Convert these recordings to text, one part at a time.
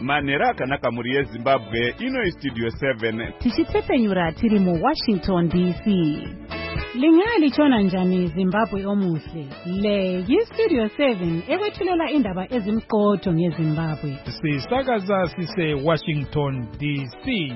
manhero akanaka muri yezimbabwe. Ino istudio 7 tichitsepenyura tiri muWashington DC. Lingalitshona njani Zimbabwe omuhle? Le yistudio 7 ekwethulela indaba ezimqotho ngeZimbabwe. Sisakaza sise Washington DC.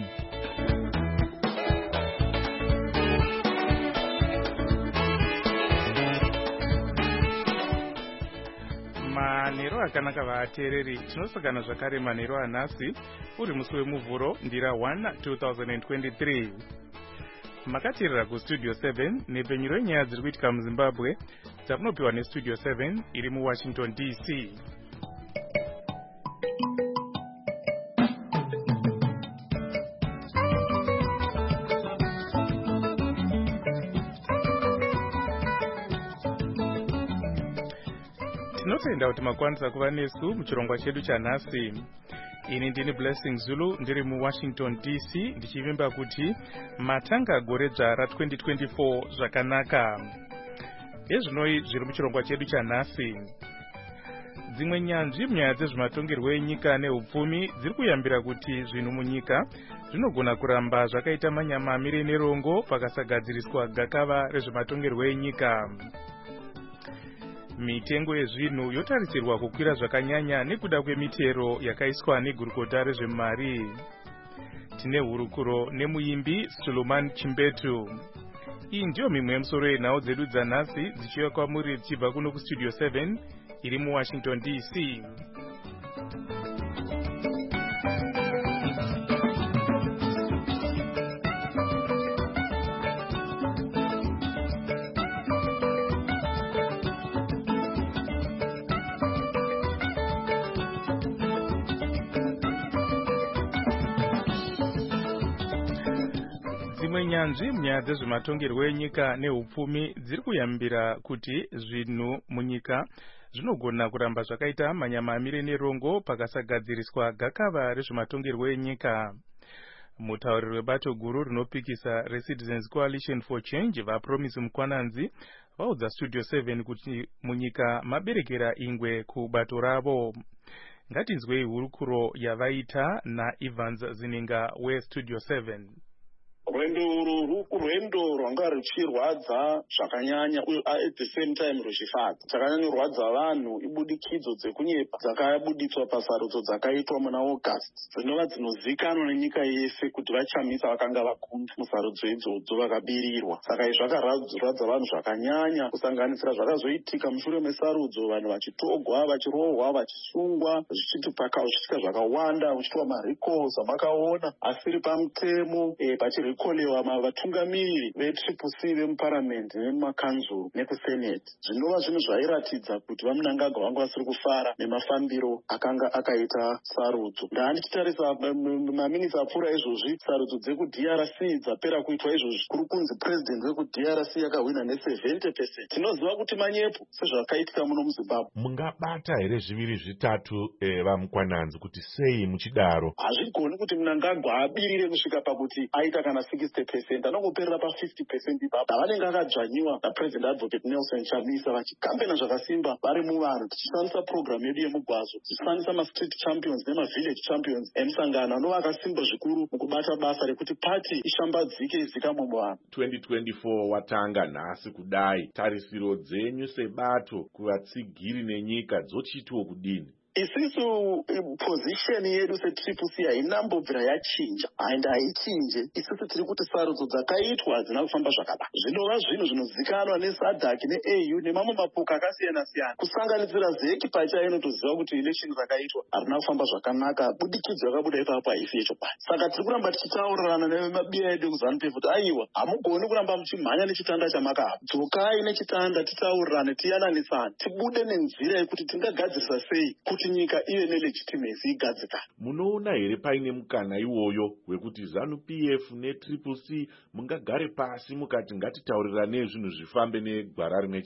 Manhero akanaka vateereri, tinosangana zvakare manhero anhasi uri musi wemuvhuro ndira 1 2023. Makateerera kustudio 7 nepenyuro yenyaya dziri kuitika muZimbabwe dzamunopiwa nestudio 7 iri muWashington DC. Tinotenda kuti makwanisa kuva nesu muchirongwa chedu chanhasi. Ini ndini Blessing Zulu ndiri muWashington DC ndichivimba kuti matanga gore dzva 2024 zvakanaka. Ezvinoi zviri muchirongwa chedu chanhasi. Dzimwe nyanzvi munyaya dzezvematongerwo enyika neupfumi dziri kuyambira kuti zvinhu munyika zvinogona kuramba zvakaita manyamamire nerongo pakasagadziriswa gakava rezvematongerwo enyika. Mitengo yezvinhu yotarisirwa kukwira zvakanyanya nekuda kwemitero yakaiswa negurukota rezvemari. Tine hurukuro nemuimbi Suleiman Chimbetu. Iyi ndiyo mimwe yemusoro yenhau dzedu dzanhasi dzichiuya kwamuri dzichibva kuno kustudio 7 iri muWashington DC. Dzimwe nyanzvi munyaya dzezvematongerwo enyika neupfumi dziri kuyambira kuti zvinhu munyika zvinogona kuramba zvakaita manyamamire nerongo pakasagadziriswa gakava rezvematongerwo enyika. Mutauriri webato guru rinopikisa reCitizens Coalition for Change vaPromise Mukwananzi vaudza studio 7 kuti munyika maberekera ingwe kubato ravo. Ngatinzwei hurukuro yavaita naEvans Zininga westudio 7. Rwendo uru rwendo rwanga ruchirwadza zvakanyanya uye at the same time ruchifadza. Chakanyanyorwadza vanhu ibudikidzo dzekunyepa dzakabuditswa pasarudzo dzakaitwa muna August dzinova dzinozikanwa nenyika yese kuti vachamisa vakanga vakunda musarudzo idzodzo vakabirirwa. Saka izvi zvakaradza vanhu zvakanyanya kusanganisira zvakazoitika mushure mesarudzo, vanhu vachitogwa, vachirohwa, vachisungwa, zvichitika zvakawanda, kuchitwa marecalls amakaona asiri pamutemo pachirikolewa vatungamiri veTCC vemuparamende nemumakanzuru nekuseneti. Zvinova zvinhu zvairatidza kuti vaMnangagwa vanga vasiri kufara nemafambiro akanga akaita sarudzo. Ndichitarisa maminitsi apfuura izvozvi sarudzo dzekuDRC dzapera kuitwa izvozvi kuri kunzi president wekuDRC yakahwina ne70%. Tinoziva kuti manyepo sezvakaitika muno muZimbabwe. Mungabata here zviviri zvitatu vaMukwananzi kuti sei muchidaro? Hazvigoni kuti Mnangagwa abirire kusvika pakuti aita kana 60%, anongoperera pa50% ipapo. Vanenge akadzvanyiwa naPresident Advocate Nelson Chamisa vachikambena zvakasimba vari muvanhu, tichishandisa program yedu yemugwazo, tichishandisa mastreet champions nemavillage champions emusangano anova akasimba zvikuru mukubata basa rekuti pati ishambadzike izikamwe muvanhu. 2024 watanga nhasi kudai, tarisiro dzenyu sebato kuvatsigiri nenyika dzochiitwo kudini? Isisu position yedu seTCC hainambobvira yachinja and haichinje. Isisu tiri kuti sarudzo dzakaitwa hadzina kufamba zvakanaka. Zvinova zvinhu zvinozikanwa neSADC neAU nemamwe mapoka akasiyana siyana, kusanganisira ZEC pachayo inotoziva kuti election rakaitwa harina kufamba zvakanaka. Budikidzo yakabuda ipapo haisi yechokwadi. Saka tiri kuramba tichitaurirana nemabiya edu kuZANU-PF kuti aiwa, hamugoni kuramba muchimhanya nechitanda chamakahamba. Dzokai nechitanda titaurirane, tiyananisane, tibude nenzira yekuti tingagadzirisa sei kuti nyika ive nelegitimacy igadzikana. Munoona here paine mukana iwoyo wekuti ZANU-PF neTCC mungagare pasi mukati ngatitaurirane zvinhu zvifambe negwara rimwe chete?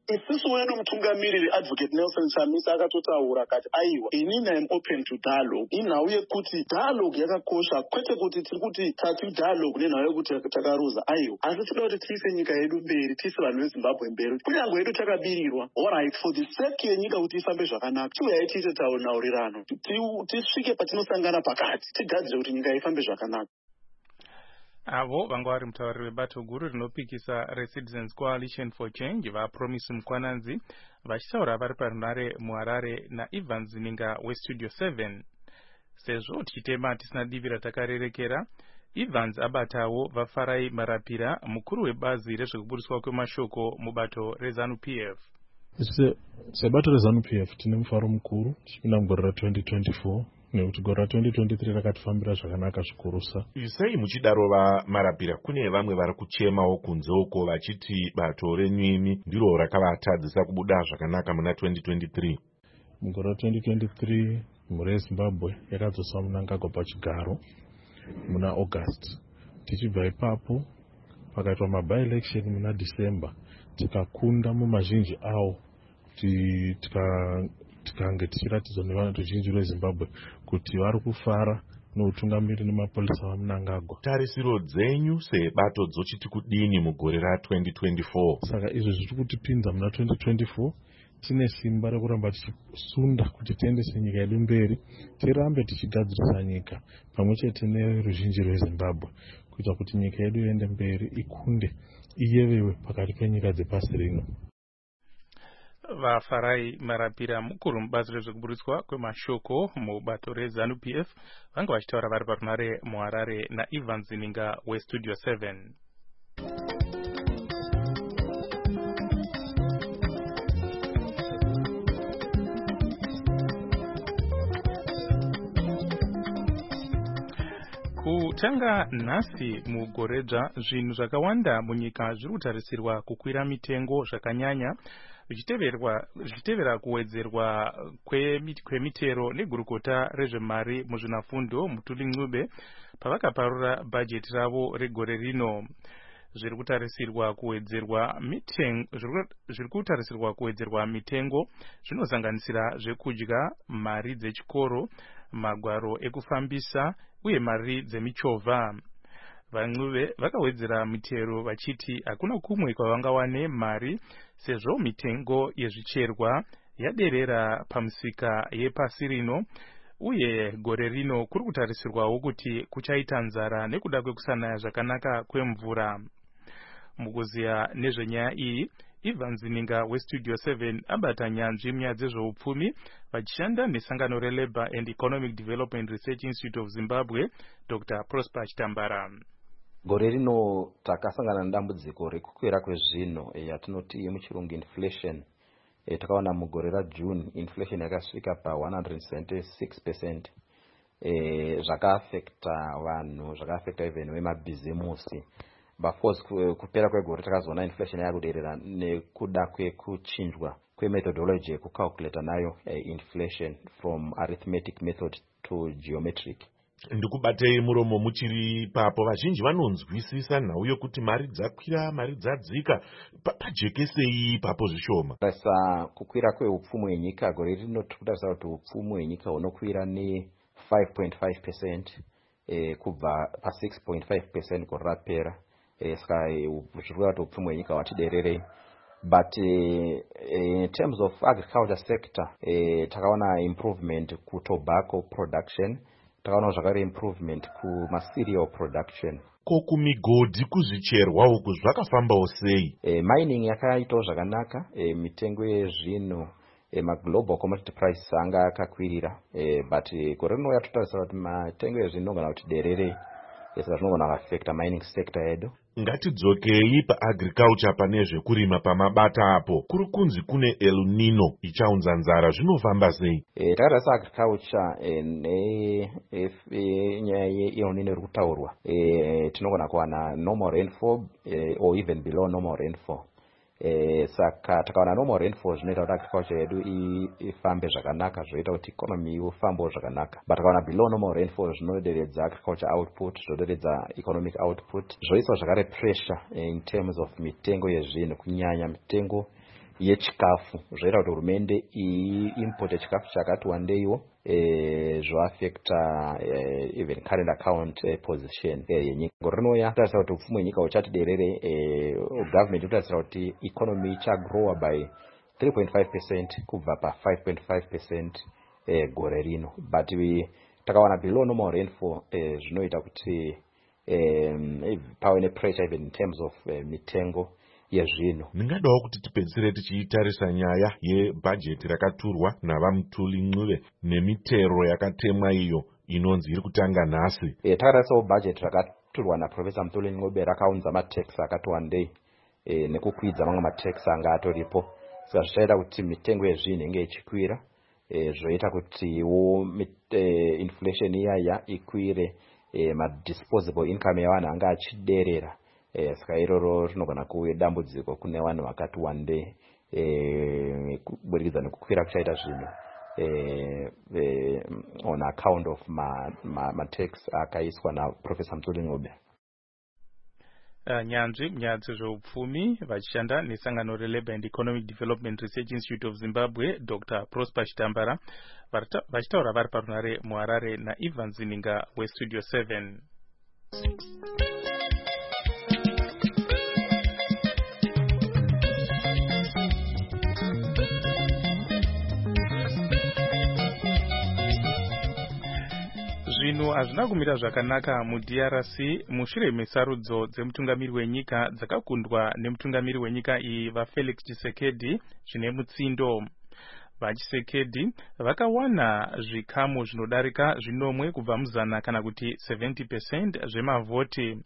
isusu wedu mutungamiriri advocate Nelson Chamisa akatotaura akati aiwa inini am open to dialogue inhau yekuti dialogue yakakosha kwete kuti tiri kuti tati dialogue nenhau yekuti takaruza aiwa asi tinoda kuti tiise nyika yedu mberi tiise vanhu veZimbabwe mberi kunyange hedu takabirirwa alright for the sake yenyika kuti ifambe zvakanaka tiuyai tiite taunaurirano tisvike patinosangana pakati tigadzire kuti nyika ifambe zvakanaka. Avo vanga vari mutauriri webato guru rinopikisa reCitizens Coalition for Change vaPromise Mukwananzi vachitaura vari parunare muHarare naIvan Zininga weStudio 7. Sezvo tichitema tisina divi ratakarerekera, Evans abatawo vaFarai Marapira mukuru webazi rezvekuburiswa kwemashoko mubato reZANU-PF. Sebato reZANU-PF tine mufaro mukuru tichipinda mugore ra2024 nekuti gore ra2023 rakatifambira zvakanaka zvikurusa. Sei muchidaro vaMarapira? Kune vamwe vari kuchemawo kunze uko vachiti bato renyini ndiro rakavatadzisa kubuda zvakanaka muna 2023. Mugore ra2023 mhuri yeZimbabwe yakadzosa Mnangagwa pachigaro muna August. Tichibva ipapo pakaitwa maby-election muna December tikakunda mumazhinji awo tikange tichiratidzwa nevanhu vazhinji veZimbabwe kuti vari kufara noutungamiri nemapolisa vaMnangagwa. Tarisiro dzenyu sebato dzochiti kudini mugore ra2024? Saka izvo zviri kutipinza muna 2024 tine simba rekuramba tichisunda kuti tiendese nyika yedu mberi, tirambe tichigadzirisa nyika pamwe chete neruzhinji rweZimbabwe kuita kuti nyika yedu iende mberi, ikunde, iyevewe pakati penyika dzepasi rino. vaFarai Marapira mukuru mubazi rezvekuburiswa kwemashoko mubato reZANU-PF vanga vachitaura vari parunare muHarare naIvan Zininga weStudio 7. Kutanga nhasi mugoredzva zvinhu zvakawanda munyika zviri kutarisirwa kukwira mitengo zvakanyanya zvichitevera kuwedzerwa kwemitero negurukota rezvemari muzvinafundo Mutuli Ncube pavakaparura bhajeti ravo regore rino. Zviri kutarisirwa kuwedzerwa mitengo zvinosanganisira zvekudya, mari dzechikoro, magwaro ekufambisa uye mari dzemichovha. VaNcube vakawedzera mitero vachiti hakuna kumwe kwavangawane mari sezvo mitengo yezvicherwa yaderera pamisika yepasi rino uye gore rino kuri kutarisirwawo kuti kuchaita nzara nekuda kwekusanaya zvakanaka kwemvura. Mukuziya nezvenyaya iyi, Ivan Zininga weStudio 7 abata nyanzvi munyaya dzezveupfumi vachishanda nesangano reLabour and Economic Development Research Institute of Zimbabwe, Dr. Prosper Chitambara. Gore rino takasangana nedambudziko rekukwira kwezvinhu yatinoti muchirungu inflation. Takaona mugore raJune inflation yakasvika pa 176%. Zvakaafekta vanhu, zvakaafekta even vemabhizimusi. But force kupera kwegore takazoona inflation yakuderera nekuda kwekuchinjwa kwemethodology yekucalculate nayo inflation from arithmetic method to geometric. Ndikubatei muromo muchiri papo vazhinji vanonzwisisa nhau yokuti mari dzakwira, mari dzadzika, pajekesei papo zvishoma. Sasa kukwira kweupfumi hwenyika gore rino tikutarisa kuti upfumi hwenyika hunokwira ne5.5% kubva pa6.5% gore rapera. Saka zvirikuita kuti upfumi hwenyika hwatidererei. But in terms of agriculture sector, takaona improvement kutobacco production, takaona zvakare improvement kumacereal production. Kokumigodhi kuzvicherwa uku zvakafambawo sei? Mining yakaitawo zvakanaka, mitengo yezvinhu global commodity prices anga akakwirira, but gore rino yatotarisa kuti mitengo yezvinhu inogona kuti dererei, saka zvinogona kuaffecta mining sector yedu. Ngatidzokei paagriculture pane zvekurima pamabata apo. Kuri kunzi kune El Nino ichaunza nzara, zvinofamba sei? Takarasa agriculture nenyaya yeEl Nino iri kutaurwa, tinogona kuwana normal rainfall or even below normal rainfall. Saka takawana normal rainfall zvinoita kuti agriculture yedu ifambe zvakanaka, zvoita kuti economy ifambewo zvakanaka. But takawana below normal rainfall zvinoderedza agriculture output, zvoderedza economic output, zvoisa zvakare pressure in terms of mitengo yezvinhu, kunyanya mitengo yechikafu zvoita kuti hurumende iimporte chikafu chakati wandeiwo zvoafecta even current account position yenyika. Rinouya kutarisa kuti upfumi hwenyika huchati derere, government inotarisira kuti economy ichagrowa by 3.5% kubva pa 5.5% gore rino, but takawana below normal rainfall zvinoita kuti pave nepressure even in terms of mitengo yezvinhu. Ndingadawo kuti tipedzisire tichitarisa nyaya yebhajeti rakaturwa navamutuli Ncube nemitero yakatemwa iyo inonzi iri kutanga nhasi. Takatarisawo bhajeti rakaturwa naProfesa Mutuli Ncube rakaunza matax akati wandei nekukwidza mamwe matax anga atoripo, saka zvichaita kuti mitengo yezvinhu inge ichikwira, zvoita kuti inflation iyaya ikwire, madisposable income yavanhu anga achiderera. Saka iroro rinogona kuve dambudziko kune vanhu vakati wandei kuburikidza nekukwira kuchaita zvinhu on account of matax akaiswa naProfesa Mutuli Ncube. Nyanzvi munyaya dzezveupfumi vachishanda nesangano reLabour and Economic Development Research Institute of Zimbabwe, Dr. Prosper Chitambara, vachitaura vari parunare muHarare naIvan Zininga weStudio 7. Zvinhu hazvina kumira zvakanaka muDRC mushure mesarudzo dzemutungamiri wenyika dzakakundwa nemutungamiri wenyika iyi vaFelix Tshisekedi zvine mutsindo. VaTshisekedi vakawana zvikamu zvinodarika zvinomwe kubva muzana kana kuti 70% zvemavhoti.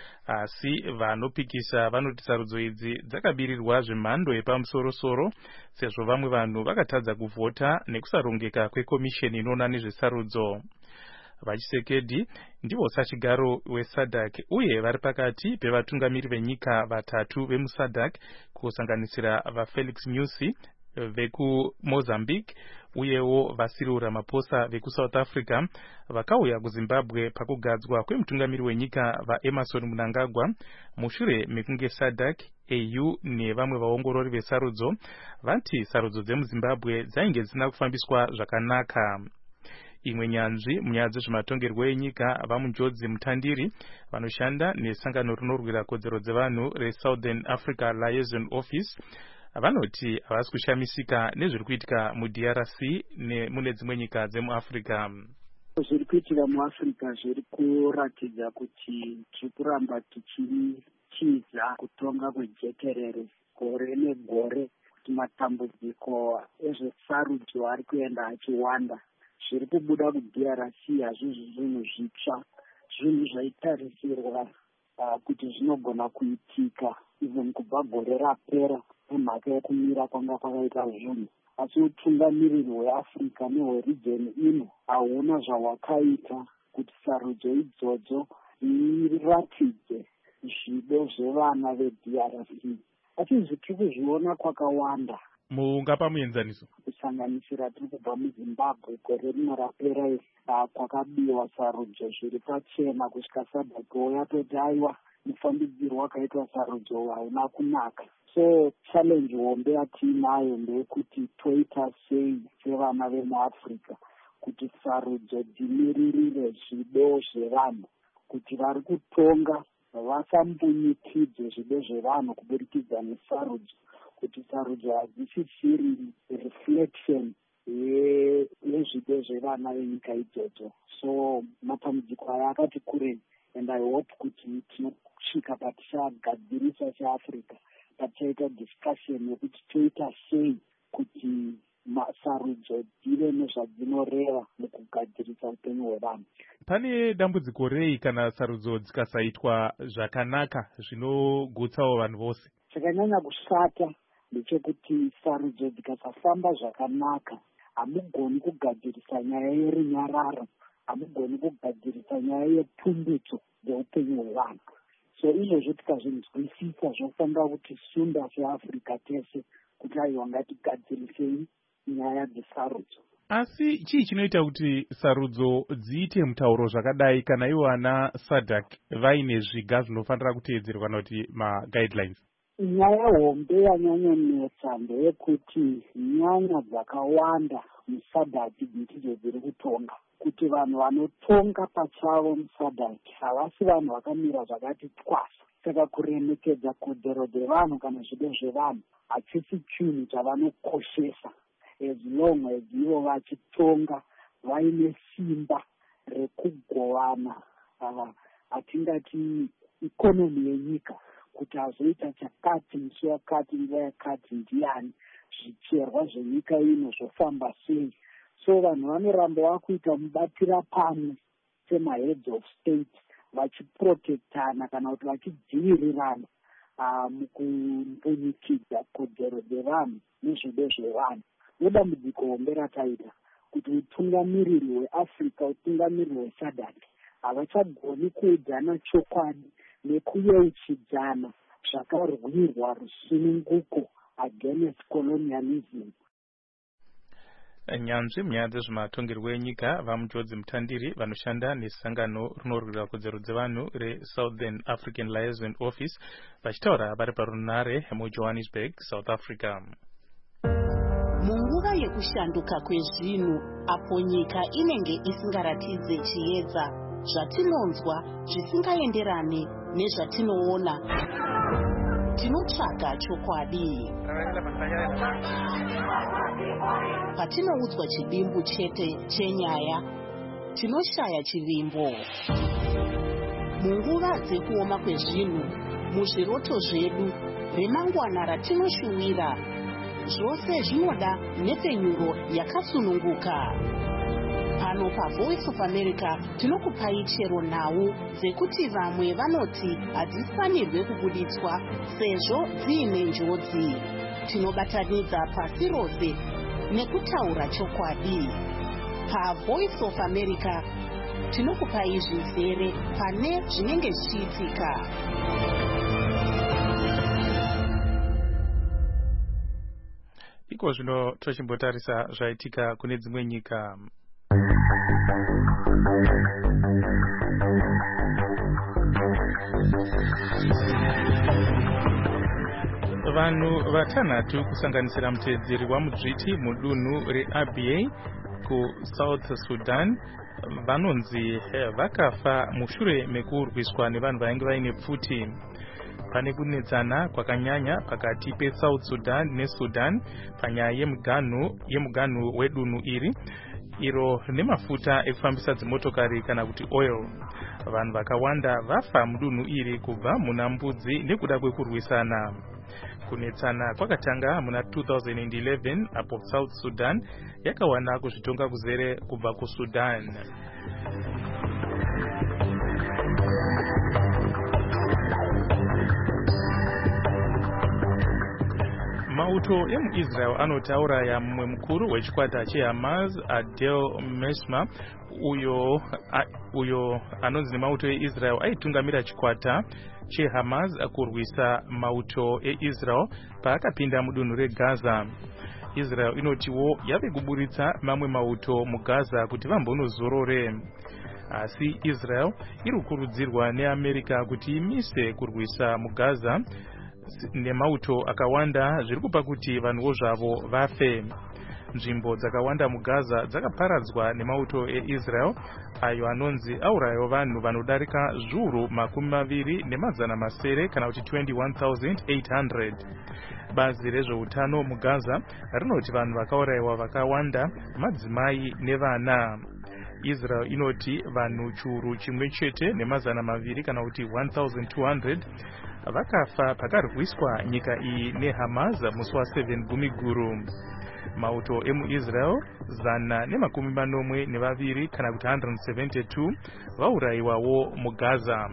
Asi vanopikisa vanoti sarudzo idzi dzakabirirwa zvemhando yepamusoro-soro sezvo vamwe vanhu vakatadza kuvhota nekusarongeka kwekomisheni inoona nezvesarudzo. VaTshisekedi ndivo sachigaro weSADC uye vari pakati pevatungamiri venyika vatatu vemuSADC kusanganisira vaFelix Nyusi vekuMozambique uyewo vaCyril Ramaphosa vekuSouth Africa vakauya kuZimbabwe pakugadzwa kwemutungamiri wenyika vaEmmerson Mnangagwa mushure mekunge SADC, AU nevamwe vaongorori vesarudzo vati sarudzo dzemuZimbabwe dzainge dzisina kufambiswa zvakanaka. Imwe nyanzvi munyaya dzezvematongerwo enyika vaMunjodzi Mutandiri vanoshanda nesangano rinorwira kodzero dzevanhu reSouthern Africa Liaison Office vanoti havasi kushamisika nezviri kuitika muDRC nemune dzimwe nyika dzemuAfrica. Zviri kuitika muAfrica zviri kuratidza kuti tiri kuramba tichichiza kutonga kwejekerere gore negore, kuti matambudziko ezvesarudzo ari kuenda achiwanda. Zviri kubuda kuDRC hazvizvi zvinhu zvitsva, zvinhu zvaitarisirwa kuti zvinogona kuitika even kubva gore rapera nemhaka yekumira kwanga kwakaita zvinhu. Asi utungamiriri hweAfrica nehweregion ino hauna zvawakaita kuti sarudzo idzodzo iratidze zvido zvevana veDRC. Asi zvitiri kuzviona kwakawanda. Mungapa muenzaniso? Kusanganisira tiri kubva muZimbabwe gore rino rapera kwakabiwa sarudzo zviri pachena kusvika SADC yatoti aiwa mufambidziro wakaitwa sarudzo hauna kunaka. So challenge hombe yatiinayo ndeyekuti toita sei sevana vemuAfrica kuti sarudzo dzimiririre zvido zvevanhu, kuti vari kutonga vasambunyikidze zvido zvevanhu kuburikidza nesarudzo, kuti sarudzo hadzisisiri reflection yezvido zvevana venyika idzodzo. So matambudziko aya akati kurei, and I hope kuti tinosvika patichagadzirisa seAfrica, patichaita discussion yekuti toita sei kuti sarudzo dzive nezvadzinoreva mukugadzirisa upenyu hwevanhu. Pane dambudziko rei kana sarudzo dzikasaitwa zvakanaka zvinogutsawo vanhu vose? Chakanyanya kushata ndechekuti sarudzo dzikasafamba zvakanaka, hamugoni kugadzirisa nyaya yerunyararo, hamugoni kugadzirisa nyaya yepundutso dzeupenyu hwevanhu. So izvozvo tikazvinzwisisa zvofanira kuti sunda seAfrica tese kuti aiwa ngatigadzirisei nyaya dzesarudzo. Asi chii chinoita kuti sarudzo dziite mutauro zvakadai kana ivo ana SADC vaine zviga zvinofanira kuteedzerwa kana kuti maguidelines? nyaya hombe yanyanyonetsa ndeyekuti nyanya dzakawanda musadhaki ndidzo dziri kutonga, kuti vanhu vanotonga pachavo musadhaki havasi vanhu vakamira zvakati twasa. Saka kuremekedza kodzero dzevanhu kana zvido zvevanhu hachisi chinhu chavanokoshesa, as long as ivo vachitonga vaine simba rekugovana atingati ikonomi yenyika, kuti azoita chakati musi wakati nguva yakati ndiani, zvicherwa zvenyika ino zvofamba sei. So vanhu vanoramba vakuita mubatira pamwe semaheads of state vachiprotektana kana kuti vachidzivirirana mukumbunyikidza kodzero dzevanhu nezvido zvevanhu. Nedambudziko hombe rataita kuti utungamiriri hweAfrica, utungamiriri hwesadhaki havachagoni kuudzana chokwadi nekuyeuchidzana zvakarwirwa rusununguko against colonialism. Nyanzvi munyaya dzezvematongerwo enyika vaMujodzi Mutandiri vanoshanda nesangano rinorwira kodzero dzevanhu reSouthern African Liaison Office vachitaura vari parunare muJohannesburg, South Africa. Munguva yekushanduka kwezvinhu apo nyika inenge isingaratidze chiedza, zvatinonzwa zvisingaenderane nezvatinoona, tinotsvaga chokwadi. Patinoudzwa chivimbo chete chenyaya, tinoshaya chivimbo. Munguva dzekuoma kwezvinhu, muzviroto zvedu, remangwana ratinoshuwira, zvose zvinoda nhepfenyuro yakasununguka. Pano paVoice of America tinokupai chero nhau dzekuti vamwe vanoti hadzifanirwe kubuditswa sezvo dziine njodzi. Tinobatanidza pasi rose nekutaura chokwadi. PaVoice of America tinokupai zvizere pane zvinenge zvichiitika. Iko zvino tochimbotarisa zvaitika kune dzimwe nyika. Vanhu vatanhatu kusanganisira muteedzeri wamudzviti mudunhu reABA kuSouth Sudan vanonzi vakafa mushure mekurwiswa nevanhu vainge vaine pfuti. Pane kunetsana kwakanyanya pakati peSouth Sudan neSudan panyaya yemuganhu wedunhu iri iro nemafuta ekufambisa dzimotokari kana kuti oil. Vanhu vakawanda vafa mudunhu iri kubva muna mbudzi nekuda kwekurwisana. Kunetsana kwakatanga muna 2011 apo South Sudan yakawana kuzvitonga kuzere kubva kuSudan. Mauto emuIsrael anotaura mumwe mukuru wechikwata cheHamas Adel Mesma uyo anonzi nemauto eIsrael aitungamira chikwata cheHamas kurwisa mauto eIsrael paakapinda mudunhu reGaza. Israel inotiwo yave kuburitsa mamwe mauto muGaza kuti vambonozorore. Asi Israel iri kukurudzirwa neAmerica kuti imise kurwisa muGaza nemauto akawanda zviri kupa kuti vanhuwo zvavo vafe. Nzvimbo dzakawanda muGaza dzakaparadzwa nemauto eIsrael ayo anonzi aurayiwa vanhu vanodarika zviuru 20,700 kana kuti 21,800. Bazi rezveutano muGaza rinoti vanhu vakaurayiwa vakawanda madzimai nevana. Israel inoti vanhu chiuru chimwe chete ne200 kana kuti 1,200 vakafa pakarwiswa nyika iyi neHamas musi wa7 Gumiguru. Mauto emuIsrael 142 kana kuti 172 vaurayiwawo muGaza.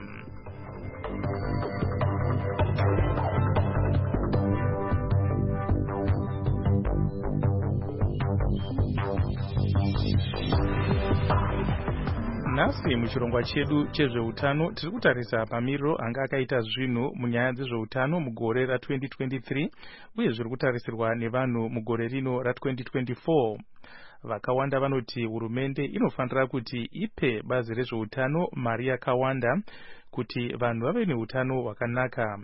Nhasi muchirongwa chedu chezveutano tiri kutarisa pamiriro anga akaita zvinhu munyaya dzezveutano mugore ra2023 uye zviri kutarisirwa nevanhu mugore rino ra2024. Vakawanda vanoti hurumende inofanira kuti ipe bazi rezveutano mari yakawanda kuti vanhu vave neutano hwakanaka.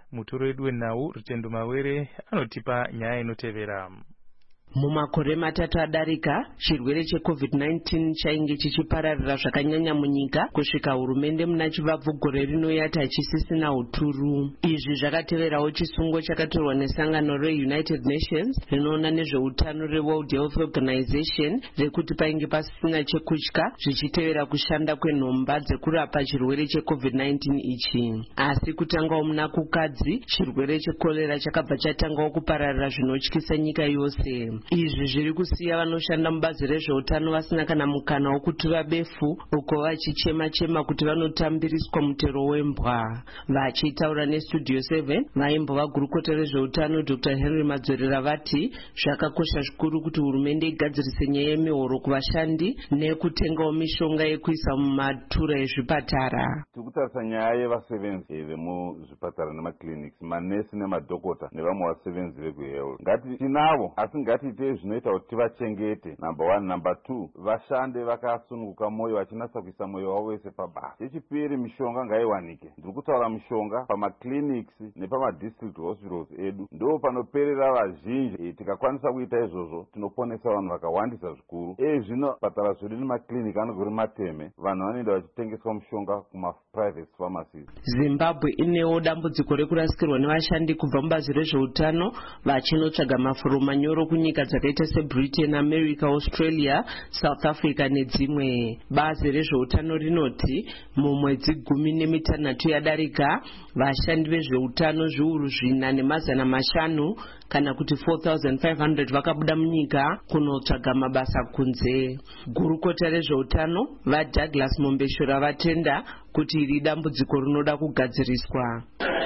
Mutoro wedu wenhau Rutendo Mawere anotipa nyaya inotevera. Mumakore matatu adarika, chirwere cheCovid-19 chainge chichipararira zvakanyanya munyika kusvika hurumende muna Chivabvu gore rino yati hachisisina huturu. Izvi zvakateverawo chisungo chakatorwa nesangano reUnited Nations rinoona nezveutano reWorld Health Organization rekuti painge pasisina chekutya zvichitevera kushanda kwenhomba dzekurapa chirwere cheCovid-19 ichi. Asi kutangawo muna kukadzi, chirwere chekorera chakabva chatangawo kupararira zvinotyisa nyika yose. Izvi zviri kusiya vanoshanda mubazi rezveutano vasina kana mukana wokutura befu uko vachichema-chema kuti vanotambiriswa mutero wembwa. Vachitaura neStudio 7, vaimbova gurukota rezveutano Dr. Henry Madzorera vati zvakakosha zvikuru kuti hurumende igadzirise nyaya yemihoro kuvashandi nekutengawo mishonga yekuisa mumatura ezvipatara. Tikutarisa nyaya yevasevenzi vemuzvipatara nemakliniki, manesi nemadhokota nevamwe vasevenzi vekuhealth. Ngati tinavo asi ngatiite zvinoita kuti tivachengete. Number 1. Number 2, vashande vakasununguka mwoyo vachinasa kuisa mwoyo wavo wese pabasa. Chechipiri, mishonga ngaiwanike. Ndiri kutaura mishonga pamaclinics nepamadistrict hospitals edu ndo panoperera vazhinji. Tikakwanisa kuita izvozvo tinoponesa vanhu vakawandisa zvikuru. Zvino patara zvedu nemakliniki anogori mateme, vanhu vanoenda vachitengeswa mishonga kumaprivate pharmacies. Zimbabwe inewo dambudziko rekurasikirwa nevashandi kubva mubazi rezveutano vachinotsvaga mafuro manyoro kunyika dzakaita seBritain, America, Australia, South Africa nedzimwe. Bazi rezveutano rinoti mumwedzi 16 yadarika vashandi vezveutano zviuru 4,500 kana kuti 4,500 vakabuda munyika kunotsvaga mabasa kunze. Gurukota rezveutano vaDouglas Mombeshura vatenda kuti iri dambudziko rinoda kugadziriswa.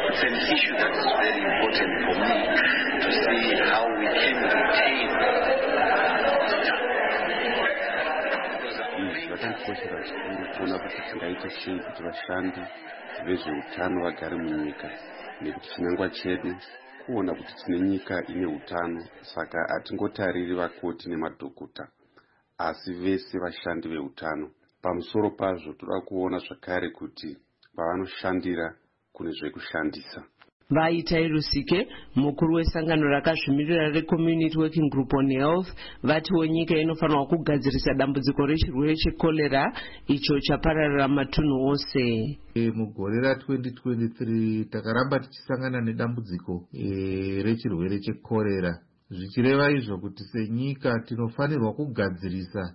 Zvakandikoshera zvikuru kuona kuti tingaita sei kuti vashandi vezveutano vagare munyika, nekuti chinangwa chedu kuona kuti tine nyika ine utano. Saka hatingotariri vakoti nemadhokota, asi vese vashandi veutano. Pamusoro pazvo toda kuona zvakare kuti pavanoshandira kune zvekushandisa. Vaitai Rusike, mukuru wesangano rakazvimirira reCommunity Working Group on Health, vatiwo nyika inofanirwa kugadzirisa dambudziko rechirwere chekorera icho chapararira matunhu ose. Mugore ra2023 takaramba tichisangana nedambudziko rechirwere chekorera. Zvichireva izvo kuti senyika tinofanirwa kugadzirisa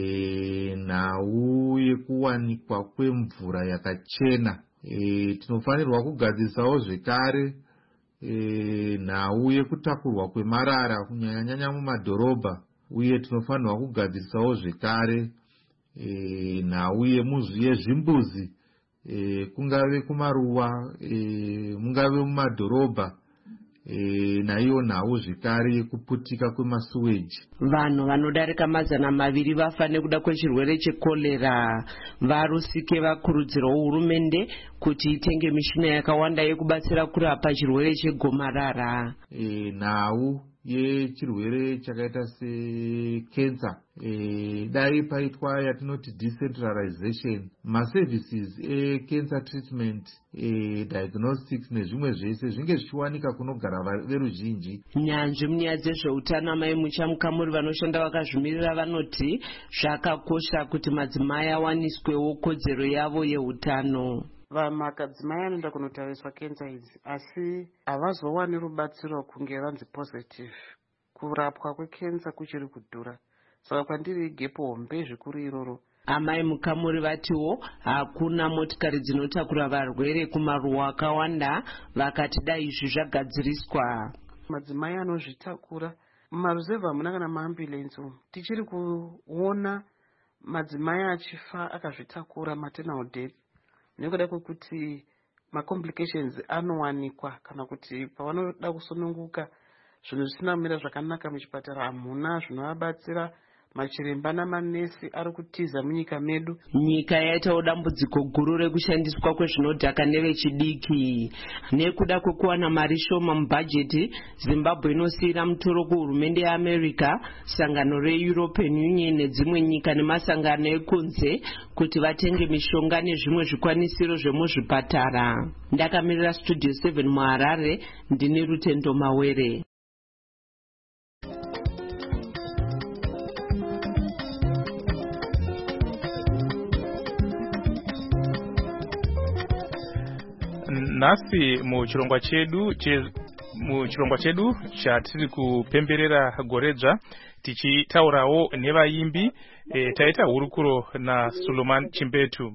nhau yekuwanikwa kwemvura yakachena. Tinofanirwa kugadzirisawo zvekare nhau yekutakurwa kwemarara kunyanya mumadhorobha, uye tinofanirwa kugadzirisawo zvekare nhau yezvimbuzi, kungave kumaruwa, mungave mumadhorobha, naiyo nhau zvekare yekuputika kwemasuweji. Vanhu vanodarika 200 vafa nekuda kwechirwere chekorera. VaRusike vakurudzirawo hurumende kuti itenge mishina yakawanda yekubatsira kurapa chirwere chegomarara. Nhau yechirwere chakaita sekensa, dai paitwa yatinoti decentralization, maservices ecancer treatment, diagnostics nezvimwe zvese zvinge zvichiwanika kunogara veruzhinji. Nyanzvi munyaya dzezveutano amai muchamukamuri vanoshanda vakazvimirira vanoti zvakakosha kuti madzimai awaniswewo kodzero yavo yeutano. Madzimai anoenda kunotariswa kensa idzi asi havazowani rubatsiro kunge vanzi positive. Kurapwa kwekensa kuchiri kudhura, saka kwandiri gepo hombe zvikuru iroro. Amai mukamuri vatiwo hakuna motikari dzinotakura varwere kumaruwa akawanda, vakati dai izvi zvagadziriswa. Madzimai anozvitakura mumaruzevha hamuna kana maambulensi. Tichiri kuona madzimai achifa akazvitakura, maternal death, nekuda kwekuti macomplications anowanikwa kana kuti pavanoda kusununguka zvinhu zvisina kumira zvakanaka muchipatara hamuna zvinovabatsira. machiremba namanesi ari kutiza munyika medu. Nyika yaitawo dambudziko guru rekushandiswa kwezvinodhaka nevechidiki. Nekuda kwekuwana mari shoma mubhajeti, Zimbabwe inosiyira mutoro kuhurumende yeAmerica, sangano reEuropean Union nedzimwe nyika nemasangano ekunze kuti vatenge mishonga nezvimwe zvikwanisiro zvemuzvipatara. Ndakamirira Studio 7 muHarare, ndine Rutendo Mawere. Nasi muchirongwa chedu chatiri kupemberera goredzva tichitaurawo nevaimbi taita hurukuro naSuleiman Chimbetu.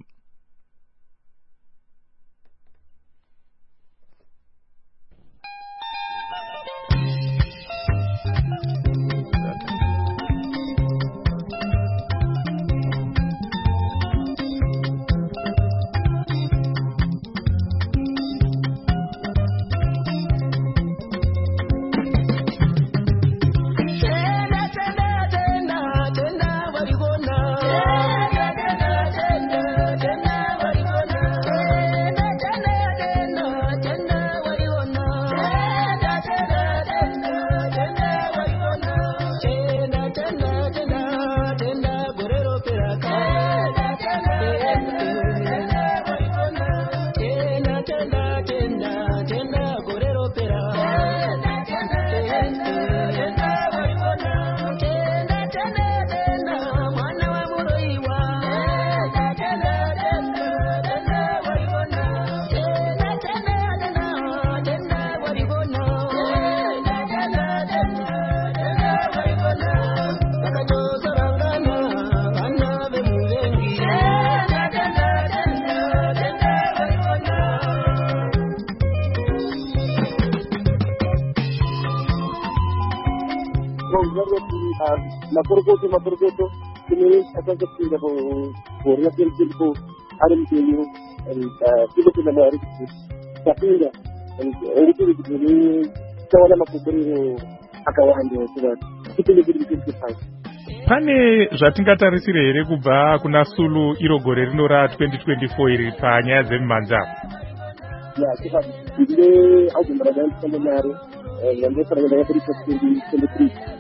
Maporgoto, ini akan kita boleh kita ada mungkin kita tidak ada tapi enggak itu ini kawan makuburi akawahan dia sudah kita lebih kita. Pane zvatingatarisire here kubva kuna Sulu iro gore rino ra 2024 iri panyaya dzemimhanza? Ya, kita ini auto meradan sebenarnya yang dia pernah dari 2023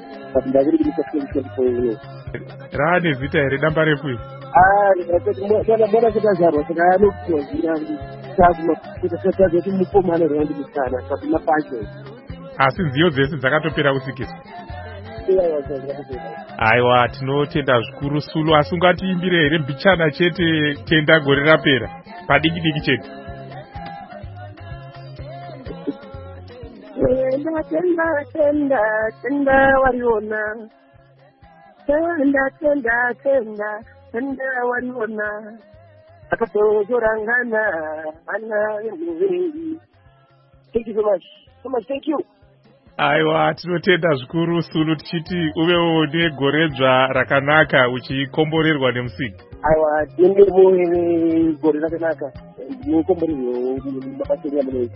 Rani zita here damba refu? Mbona kutazarwa saka anokuzira chazuma kutotsa kuti mukomana rwandi musana kuti mapanje. Asi nziyo dzese dzakatopera kusikisa. Aiwa, tinotenda zvikuru Sulu, asi ungatiimbire here mbichana chete tenda gore rapera padiki chete? Tenda wariona. Tenda wariona. Akatozorangana ana yenguvengi. Thank you so much. Thank you. Aiwa, tinotenda zvikuru Sulu, tichiti uvewo negoredzva rakanaka uchikomborerwa nemusiki. Aiwa, tine gore rakanaka. Mukomborerwa mabasa yamunoita.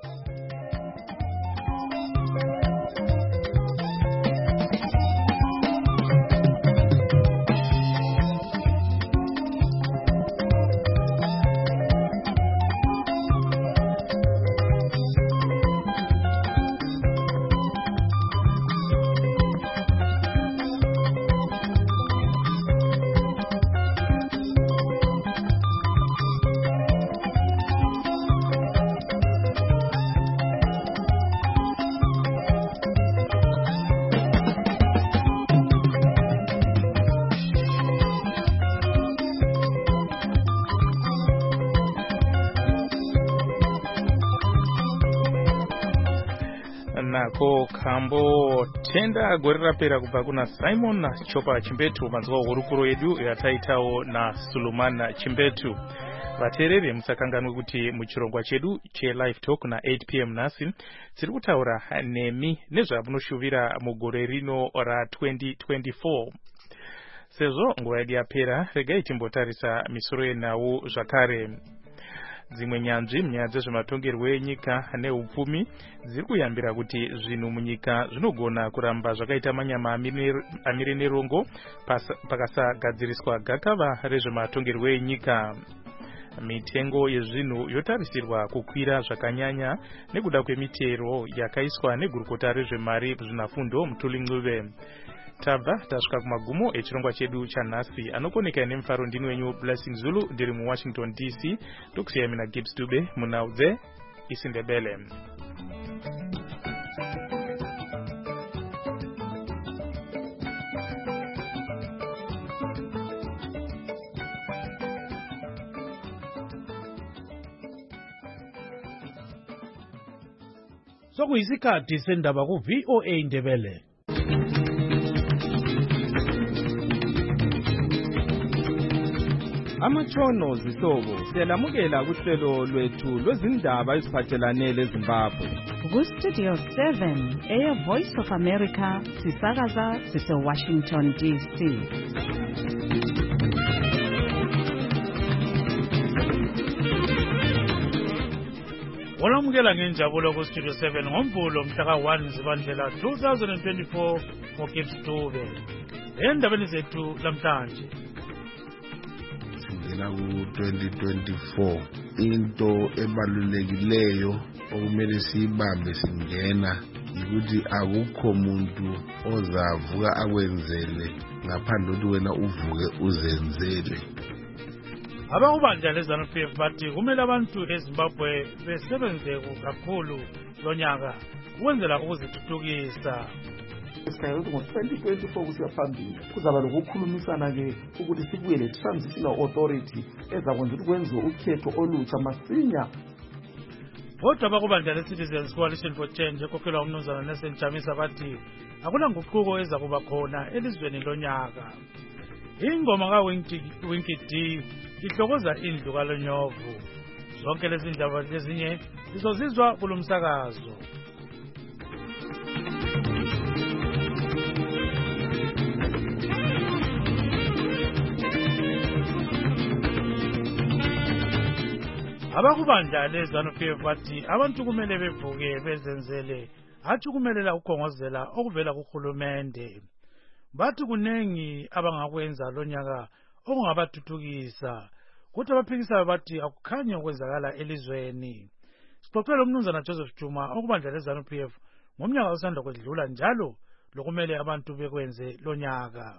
Nako kambo tenda gore rapera kubva kuna Simon Chopa Chimbetu, manzwa hurukuro yedu yataitawo naSuleiman Chimbetu. Vateereri musakanganwe kuti muchirongwa chedu che-live talk na 8 p.m. nasi tiri kutaura nemi nezvamunoshuvira mugore rino ra 2024. Sezvo nguva yedu yapera, regai timbotarisa misoro yenhau zvakare. dzimwe nyanzvi munyaya dzezvematongerwo enyika neupfumi dziri kuyambira kuti zvinhu munyika zvinogona kuramba zvakaita manyama amire nerongo pakasagadziriswa gakava rezvematongerwo enyika. Mitengo yezvinhu yotarisirwa kukwira zvakanyanya nekuda kwemitero yakaiswa negurukota rezvemari kuzvinafundo Mutuli Ncube. Tabva tasvika kumagumo echirongwa chedu chanhasi. Anokoneka nemufaro ndini wenyu Blessing Zulu, ndiri muWashington DC. Tokusiyai mina Gibbs Dube munaudze isiNdebele. Sokuyisikhathi sendaba ku VOA Ndebele. Amatshono zihlobo siyalamukela kuhlelo lwethu lwezindaba eziphathelane leZimbabwe. Ku-Studio 7 Air Voice of America sisakaza sise-Washington DC. Olamukela ngenjabulo ku-Studio 7 ngoMvulo mhla ka-1 Zibandlela 2024 ngoGibbs Dube. Endabeni zethu lamhlanje singena ku-2024 into ebalulekileyo okumele siyibambe singena yikuthi akukho muntu ozavuka akwenzele ngaphandle kokuthi wena uvuke uzenzele. Abakubandla leZANU-PF bathi kumele abantu eZimbabwe besebenze kakhulu lonyaka ukwenzela ukuzithuthukisa. Sikhangela ukuthi ngo-2024 kusiya phambili kuzaba lokukhulumisana-ke ukuthi sibuye le-transitional authority ezakwenza ukuthi kwenziwe ukhetho olutsha masinya. Kodwa abakubandla le-Citizens Coalition for Change ekhokhelwa umnumzana Nelson Chamisa bathi akulanguquko ezakuba khona elizweni lonyaka. Ingoma kaWinky D ihlokoza indlu kaLonyovu. Zonke lezi ndaba lezinye lizozizwa kulo msakazo. Abakubandla leZANU-PF bathi abantu kumele bevuke bezenzele hathi kumelela ukukhongozela okuvela kuhulumende. Bathi kunengi abangakwenza lonyaka okungabathuthukisa kodwa abaphikisayo bathi akukhanye okwenzakala elizweni. Sixoxele umnumzana Joseph Juma okubandla leZANU-PF ngomnyaka osanda kwedlula njalo lokumele abantu bekwenze lonyaka.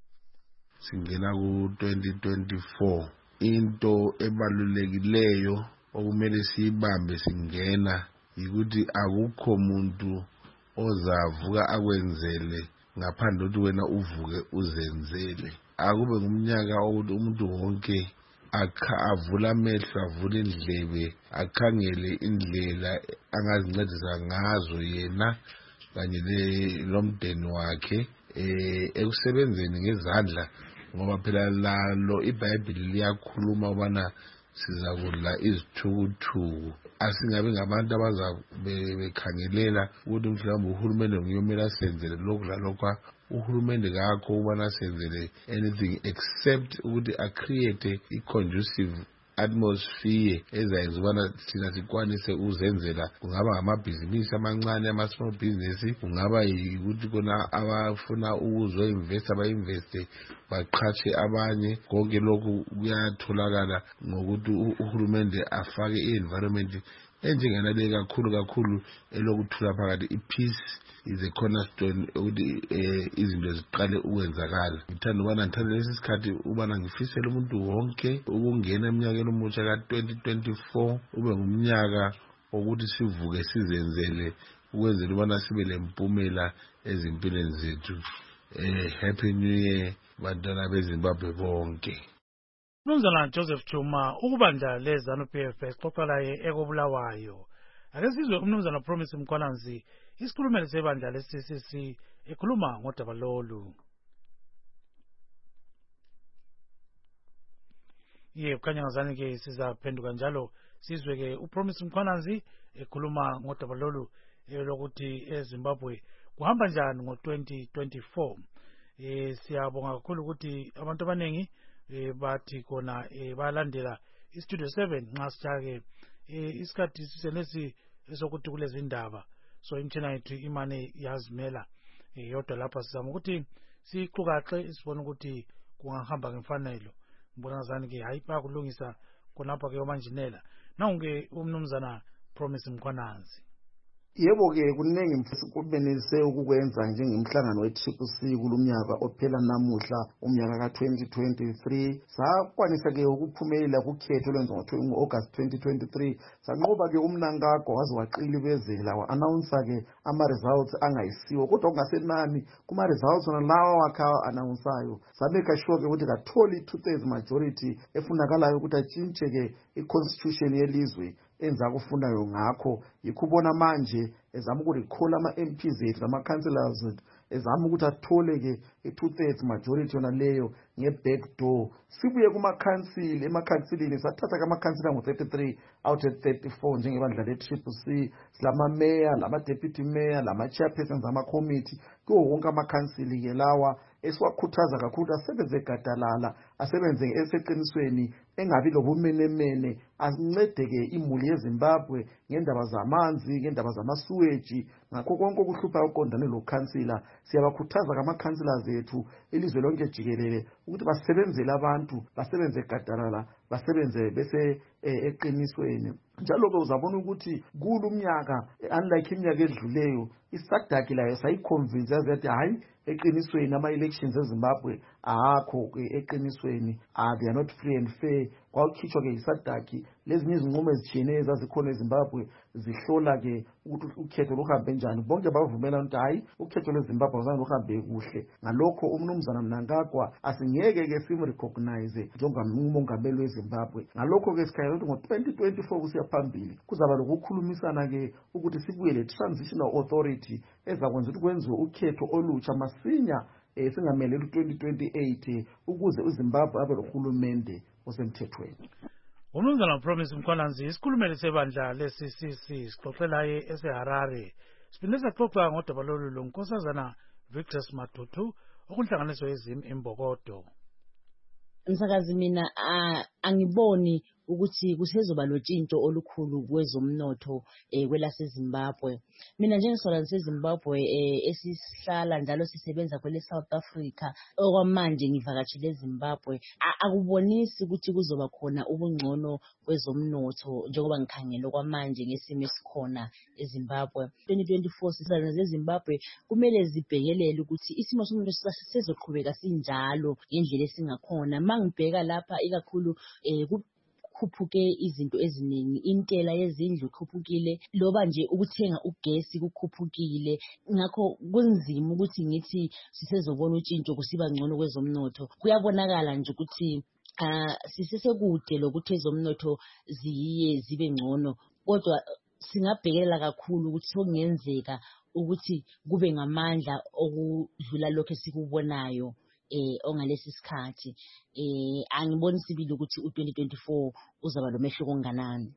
Singena ku-2024 into ebalulekileyo okumele siyibambe singena yikuthi akukho muntu ozavuka akwenzele ngaphandle kokuthi wena uvuke uzenzele. Akube ngumnyaka ukuthi umuntu wonke avula amehlo, avula indlebe, akhangele indlela angazincedisa ngazo yena kanye lomndeni wakhe ekusebenzeni ngezandla, ngoba phela lalo iBhayibheli liyakhuluma ubana siza kudla izithukuthuku. Asingabe ngabantu abazabekhangelela ukuthi mhlawumbe uhulumende ngiyomele asenzele lokhu lalokhu. Uhulumende kakho ubana asenzele anything except ukuthi acreate i-conducive atmosphere ezayenza ubana thina sikwanise uzenzela. Kungaba ngamabhizinisi amancane, ama-small business, kungaba yikuthi kona abafuna ukuzoinvesta ba-investe baqhatshe abanye. Konke lokhu kuyatholakala ngokuthi uhulumende afake i-environment enjengenale kakhulu elokuthula phakathi. I-peace is a cornerstone ukuthi izinto ziqale ukwenzakala. Ngithanda lesi sikhathi ubana ngifisela umuntu wonke ukungena eminyakeni omutsha ka-2024 ube ngumnyaka wokuthi sivuke sizenzele ukwenzela ubana sibe lempumela ezimpilweni zethu. Happy New Year bantwana beZimbabwe bonke. Umnumzana Joseph Juma ukubandla leZANU-PF exoxa laye ekobulawayo. Ake sizwe umnumzana Promise Mkhwananzi isikhulumeli sebandla le-CCC ekhuluma ngodaba lolu. Kukhanya ngazani-ke sizaphenduka njalo sizwe-ke uPromise Mkhwananzi ekhuluma ngodaba lolu lokuthi eZimbabwe kuhamba njani ngo-2024. Siyabonga kakhulu ukuthi abantu abaningi bathi khona balandela istudio 7 nxa sithake isikhathi sisenesi esokuthi kulezi ndaba so imthina yethu imane yazimela yodwa lapha sizama ukuthi siqhukaxe sibone ukuthi kungahamba ngemfanelo ngibona ngazani ke hayi bakulungisa khonapha ke omanjinela nawunke umnumzana Promise Mkhwananzi. Yebo-ke kuningi mfisi kubenelise ukukwenza njengemhlangano we-TCC kulumnyaka ophela namuhla umnyaka ka-2023 sakwanisa-ke ukuphumelela kukhetho olwenziwa ngo-August 2023 sanqoba-ke umnangagwa waze waqilibezela wa-anawunsa-ke ama-results angayisiwo kodwa kungasenani kuma-results wona lawa wakha anawunsayo sameka sure-ke ukuthi katholi i-2/3 majority efunakalayo ukuthi atshintshe-ke i-constitution yelizwe enza kufunayo ngakho yikho ubona manje ezama ukurecall ama-MPs ethu nama-councillors ezama ukuthi athole-ke i-2/3 majority yona leyo nge-back door. Sibuye kumakhansili, emakhansilini sathatha kamakhansila ngo-33 out of 34 njengebandla le-TCC, silama-mayor, lama-deputy mayor, lama-chairpersons ama-committee, kuwo wonke amakhansili-ke lawa esiwakhuthaza kakhulu asebenze gadalala, asebenze eseqinisweni, engabi lobumenemene, asincede-ke imuli yeZimbabwe ngendaba zamanzi, ngendaba zama-sewage, ngakho konke okuhluphayo okuqondane lokhansila. Siyabakhuthaza kamakhansila zethu ilizwe lonke jikelele ukuthi basebenzele abantu, basebenze gadalala, basebenze bese eqinisweni. Njalo-ke uzabona ukuthi kulumnyaka unlike iminyaka edluleyo iSADC layo sayiconvince yathi hayi eqinisweni ama-elections eZimbabwe akho eqinisweni, they are not free and fair. Kwakhitshwa-ke iSADC lezinye izinqumo ezitshiyeneyo ezazikhona eZimbabwe zihlola-ke ukuthi ukhetho luhambe njani. Bonke bavumela ukuthi hayi ukhetho lweZimbabwe azange luhambe kuhle. Ngalokho umnumzana Mnangagwa asingeke-ke simrecognize njengomongameli weZimbabwe. Ngalokho-ke sikhangela ukuthi ngo-2024 kusiya phambili kuzaba lokukhulumisana-ke ukuthi sibuye le-transitional authority ezakwenza ukuthi kwenziwe ukhetho olutsha masinya singameleli 2028 ukuze uZimbabwe abe lohulumende osemthethweni. Umnumzana Promise Mkhwananzi isikhulumeli sebandla le-CCC sixoxelaye eseHarare siphinde saxoxa ngodaba lolu lonkosazana Victor Matutu okunhlanganiso yezim imbokodo. Msakazi mina angiboni ukuthi kusezoba lotshintsho olukhulu kwezomnotho kwelaseZimbabwe. Mina njengesolana seZimbabwe esihlala njalo sisebenza kwele South Africa okwamanje ngivakashile eZimbabwe, akubonisi ukuthi kuzoba khona ubungcono kwezomnotho njengoba ngikhangela kwamanje ngesimo esikhona eZimbabwe. 2024 sisolana seZimbabwe kumele zibhekelele ukuthi isimo somnotho sisezoqhubeka sinjalo ngendlela esingakhona. Mangibheka lapha ikakhulu kukhuphuke izinto eziningi, intela yezindlu ikhuphukile, loba nje ukuthenga ugesi kukhuphukile. Ngakho kunzima ukuthi ngithi sisezobona utshintsho kusiba ngcono kwezomnotho. Kuyabonakala nje ukuthi sisesekude lokuthi ezomnotho zibe ngcono, kodwa singabhekelela kakhulu ukuthi sokungenzeka ukuthi kube ngamandla okudlula lokho esikubonayo ongalesi sikhathi. Angiboni sibili ukuthi u-2024 uzaba lo mehluko onganani.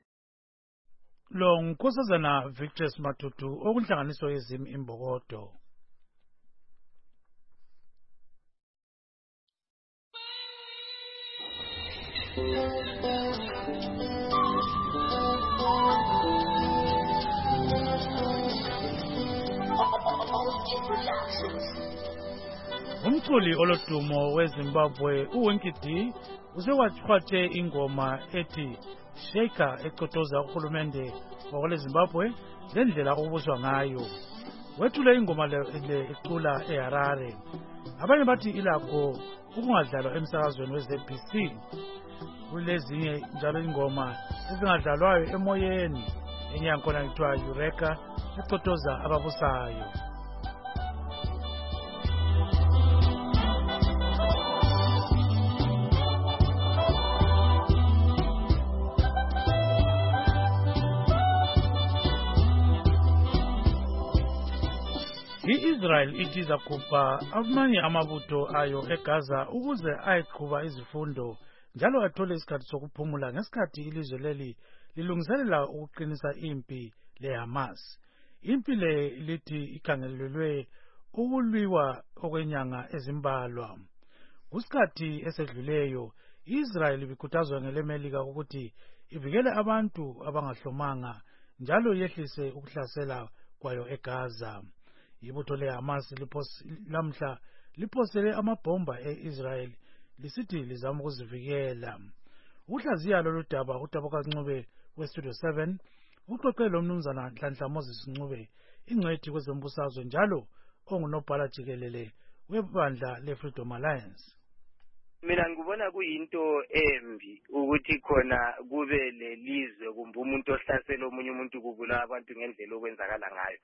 Lo nkosazana Victor Matutu okunhlanganiso yezim imbokodo. Umculi olodumo weZimbabwe uWinky D usewachwathe ingoma ethi Shaker ecotoza uhulumende wakweleZimbabwe lendlela okubuswa ngayo. Wethule ingoma le icula eHarare. Abanye bathi ilakho ukungadlalwa emsakazweni weZBC. Kulezinye njalo ingoma ezingadlalwayo emoyeni enye yakhona kuthiwa Eureka ecotoza ababusayo. I-Israel ithi izakhupha amanye amabutho ayo eGaza ukuze ayeqhuba izifundo njalo athole isikhathi sokuphumula ngesikhathi ilizwe leli lilungiselela ukuqinisa impi leHamas. Impi le lithi ikhangelelwe ukulwiwa okwenyanga ezimbalwa. Kusikhathi esedluleyo i-Israel ibikhuthazwa ngelemelika ukuthi ivikele abantu abangahlomanga njalo yehlise ukuhlasela kwayo eGaza. Ibutho leHamas lamhla liphosele amabhomba e-Israel lisithi lizama ukuzivikela. Ukuhlaziya lolu daba uTabokancube weStudio 7 uxoxe lomnumzana Nhlanhla Moses Ncube, ingcwethi kwezombusazwe njalo ongunobhala jikelele webandla le-Freedom Alliance. Mina ngibona kuyinto embi ukuthi khona kube lelizwe kumbe umuntu ohlasela omunye umuntu kubula abantu ngendlela okwenzakala ngayo.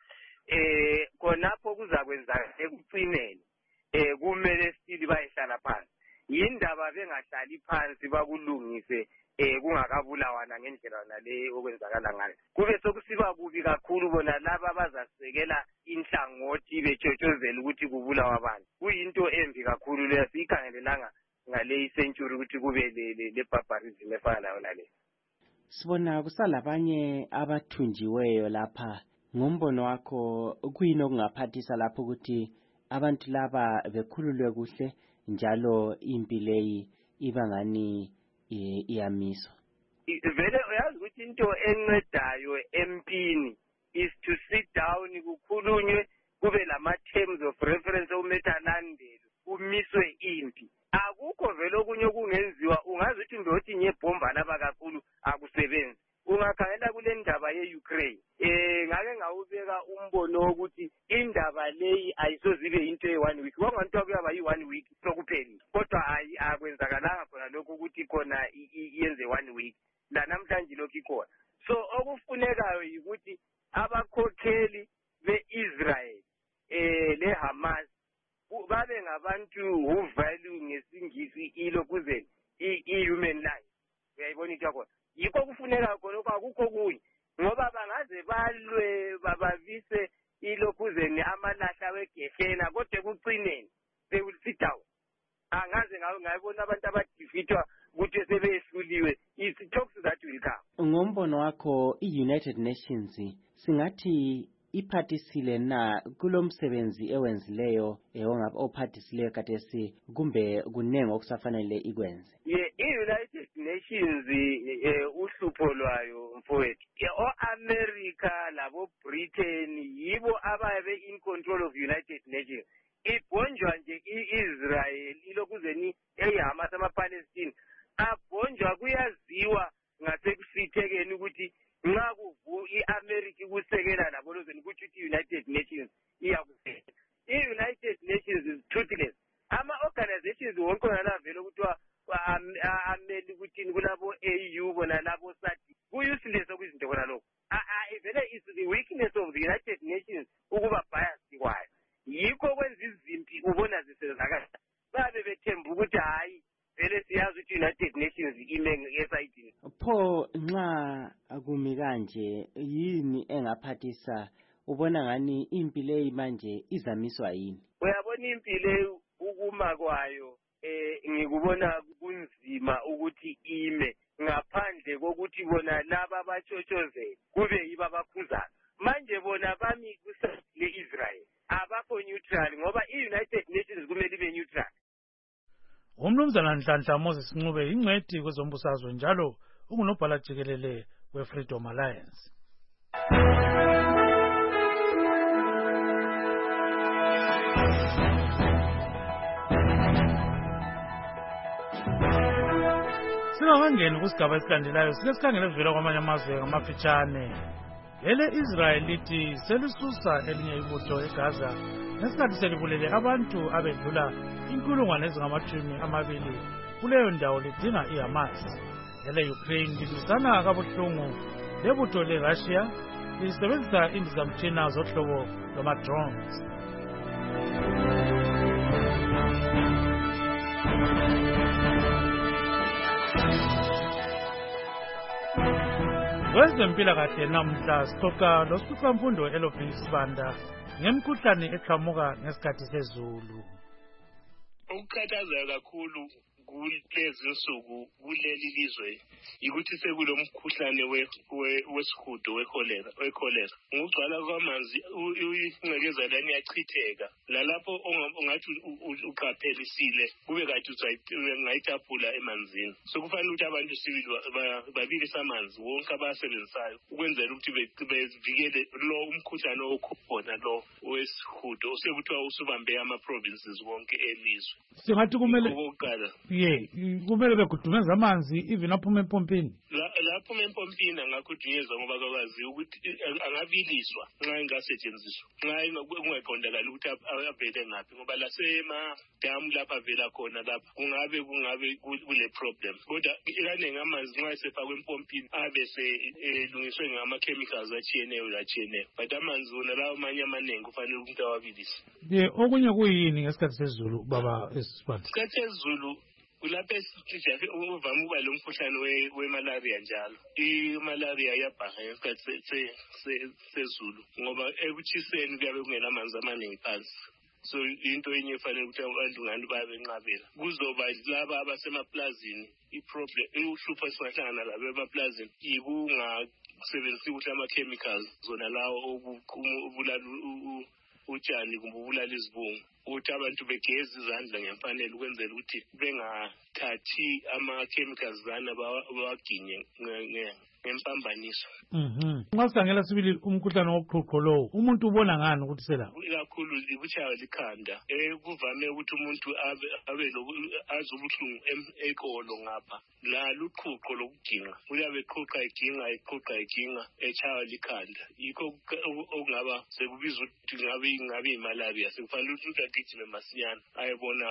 Khonapho kuzakwenza ekucineni kumele stili bayehlala phansi. Yindaba bengahlali phansi bakulungise kungakabulawana ngendlela nale okwenzakala ngayo. Kube sokusiba kubi kakhulu bona laba abazasekela inhlangothi betshotshozela ukuthi kubulawa abantu. Kuyinto embi kakhulu leyo, sikhangelelanga ngale century ukuthi kube le barbarism efana nayo nale. Sibona kusalabanye abathunjiweyo lapha. Ngombono wakho kuyini okungaphathisa lapho ukuthi abantu laba bekhululwe kuhle njalo impi leyi ibangani iyamiswa? Vele uyazi ukuthi into encedayo empini is to sit down kukhulunywe kube lama terms of reference okumetalandelo kumiswe impi. Akukho vele okunye okungenziwa. Ungazi ukuthi ndothi ngebhomba laba kakhulu akusebenzi. Ungakhangela kule ndaba ye-Ukraine ngake ngawubeka umbono wokuthi indaba leyi ayisozibe into ye-1 week. Kwangantwa kuyaba yi-1 week sokuphelile, kodwa akwenzakalanga khona lokho ukuthi khona yenze 1 week la namhlanje lokhu ikhona. So okufunekayo yikuthi abakhokheli be-Israel le-Hamas babe ngabantu who value ngesingisi ilokuzeni i-human life. Uyayibona into yakhona. Yikho kufuneka khona akukho kunye, ngoba bangaze balwe babavise ilokuzeni amalahla wegehena kodwa kucineni they will sit down. Angaze ngayibona abantu abadifitwa ukuthi sebehluliwe. It talks that will come. Ngombono wakho i-United Nations singathi iphathisile na kulomsebenzi ewenzileyo ophathisileyo kathesi kumbe kunenge okusafanele ikwenze? I-United Nations uhlupho lwayo mfowethu o-America labo-Britain yibo ababe in control of United Nations. Ibhonjwa nje i-Israel ilokuzeni eyiHamas ama-Palestine abhonjwa kuyaziwa ngasekusithekeni ukuthi nxa i-America ikusekela labo lozeni ukuthi i-United Nations iyakusekela. I-United Nations is toothless. Ama-organizations wonke nala vele ukuthiwa ameli ukuthi kulabo AU bona labo SADC ku-useless okuzinto khona lokho. Vele is the weakness of the United Nations ukuba biased kwayo. Yikho kwenza izimpi ubona zisenzakala. Babe bethemba ukuthi hayi vele siyazi ukuthi United Nations ime ngesayidini. Pho nxa akumi kanje yini engaphathisa? Ubona ngani impi leyi manje izamiswa yini? Uyabona impi leyi ukuma kwayo ngikubona kunzima ukuthi ime ngaphandle kokuthi bona laba abatshotshozela kube yiba abakhuzana. Manje bona bami kusale Israel abakho neutral ngoba i-United Nations kumele ibe neutral. Umnumzana Nhlanhla Moses Ncube ingcwethi kwezombusazwe njalo ungunobhala jikelele we-Freedom Alliance. Singakangeni kusigaba esilandelayo sike sikhangele sivela kwamanye amazwe ngamafitshane. Lele Israel lithi selisusa elinye ibutho eGaza ngesikhathi selibulele abantu abedlula 20,000 kuleyo ndawo lidinga iHamas. Lele Ukraine libisana kabuhlungu lebutho leRussia lisebenzisa indizamtshina zohlobo lwama-drones. Kwezempilakahle namhla sixoxa losikhwamfundo eLobhili Sibanda ngemikhuhlane eqhamuka ngesikhathi sezulu. Ukukhathaza kakhulu kulezi nsuku kuleli lizwe yikuthi sekulomkhuhlane wesihudo wekholera. Ngokugcwala kwamanzi ingcekeza lani iyachitheka nalapho ungathi uqaphelisile kube kade ungayitaphula emanzini. So kufanele ukuthi abantu sibili babilise amanzi wonke abasebenzisayo ukwenzela ukuthi bevikele lo umkhuhlane okhona lo wesihudo osekuthiwa usubambe ama-provinces wonke elizwe. Singathi kumele begudumeza amanzi even aphuma empompini. Lapho empompini angakudunyezwa ngoba akwazi ukuthi angabiliswa nxa ingasetshenziswa nxa kungaqondakali ukuthi avele ngaphi ngoba lasemadamu lapha avela khona lapha kungabe kule problem kodwa kaningi amanzi nxa esefakwe empompini abe selungiswe ngama-chemicals atshiyeneyo but amanzi wona lawo amanye amaningi kufanele ukuthi awabilise. Okunye kuyini ngesikhathi sezulu baba Sibanda? Isikhathi sezulu kulapho uvame ukuba lo mkhuhlane wemalaria njalo. Imalaria iyabhaha ngesikhathi sezulu ngoba ekutshiseni kuyabe kungela amanzi amaningi phansi. So into enye efanele ukuthi abantu ngani babenqabela kuzoba laba abasemaplazini uhlupho esingahlangana labo emaplazini ikungasebenzisi ukuthi ama-chemicals zona lawo obulala utshani kumbe ubulala izibungu ukuthi abantu begeze izandla ngemfanele ukwenzela ukuthi bengathathi ama-chemicals zana bawaginye ngempambaniso. Nxa sikhangela sibili umkhuhlane woqhuqho lowo umuntu ubona ngani ukuthi sela kakhulu ikutshaywa likhanda kuvame ukuthi umuntu azwe ubuhlungu ekolo ngapha luqhuqho lokuginqa uyabe eqhuqa eginqa etshaywa likhanda yikho okungaba sekubizwa ukuthi ngabe imalaria sekufanele ukuthi agijime masinyane ayebona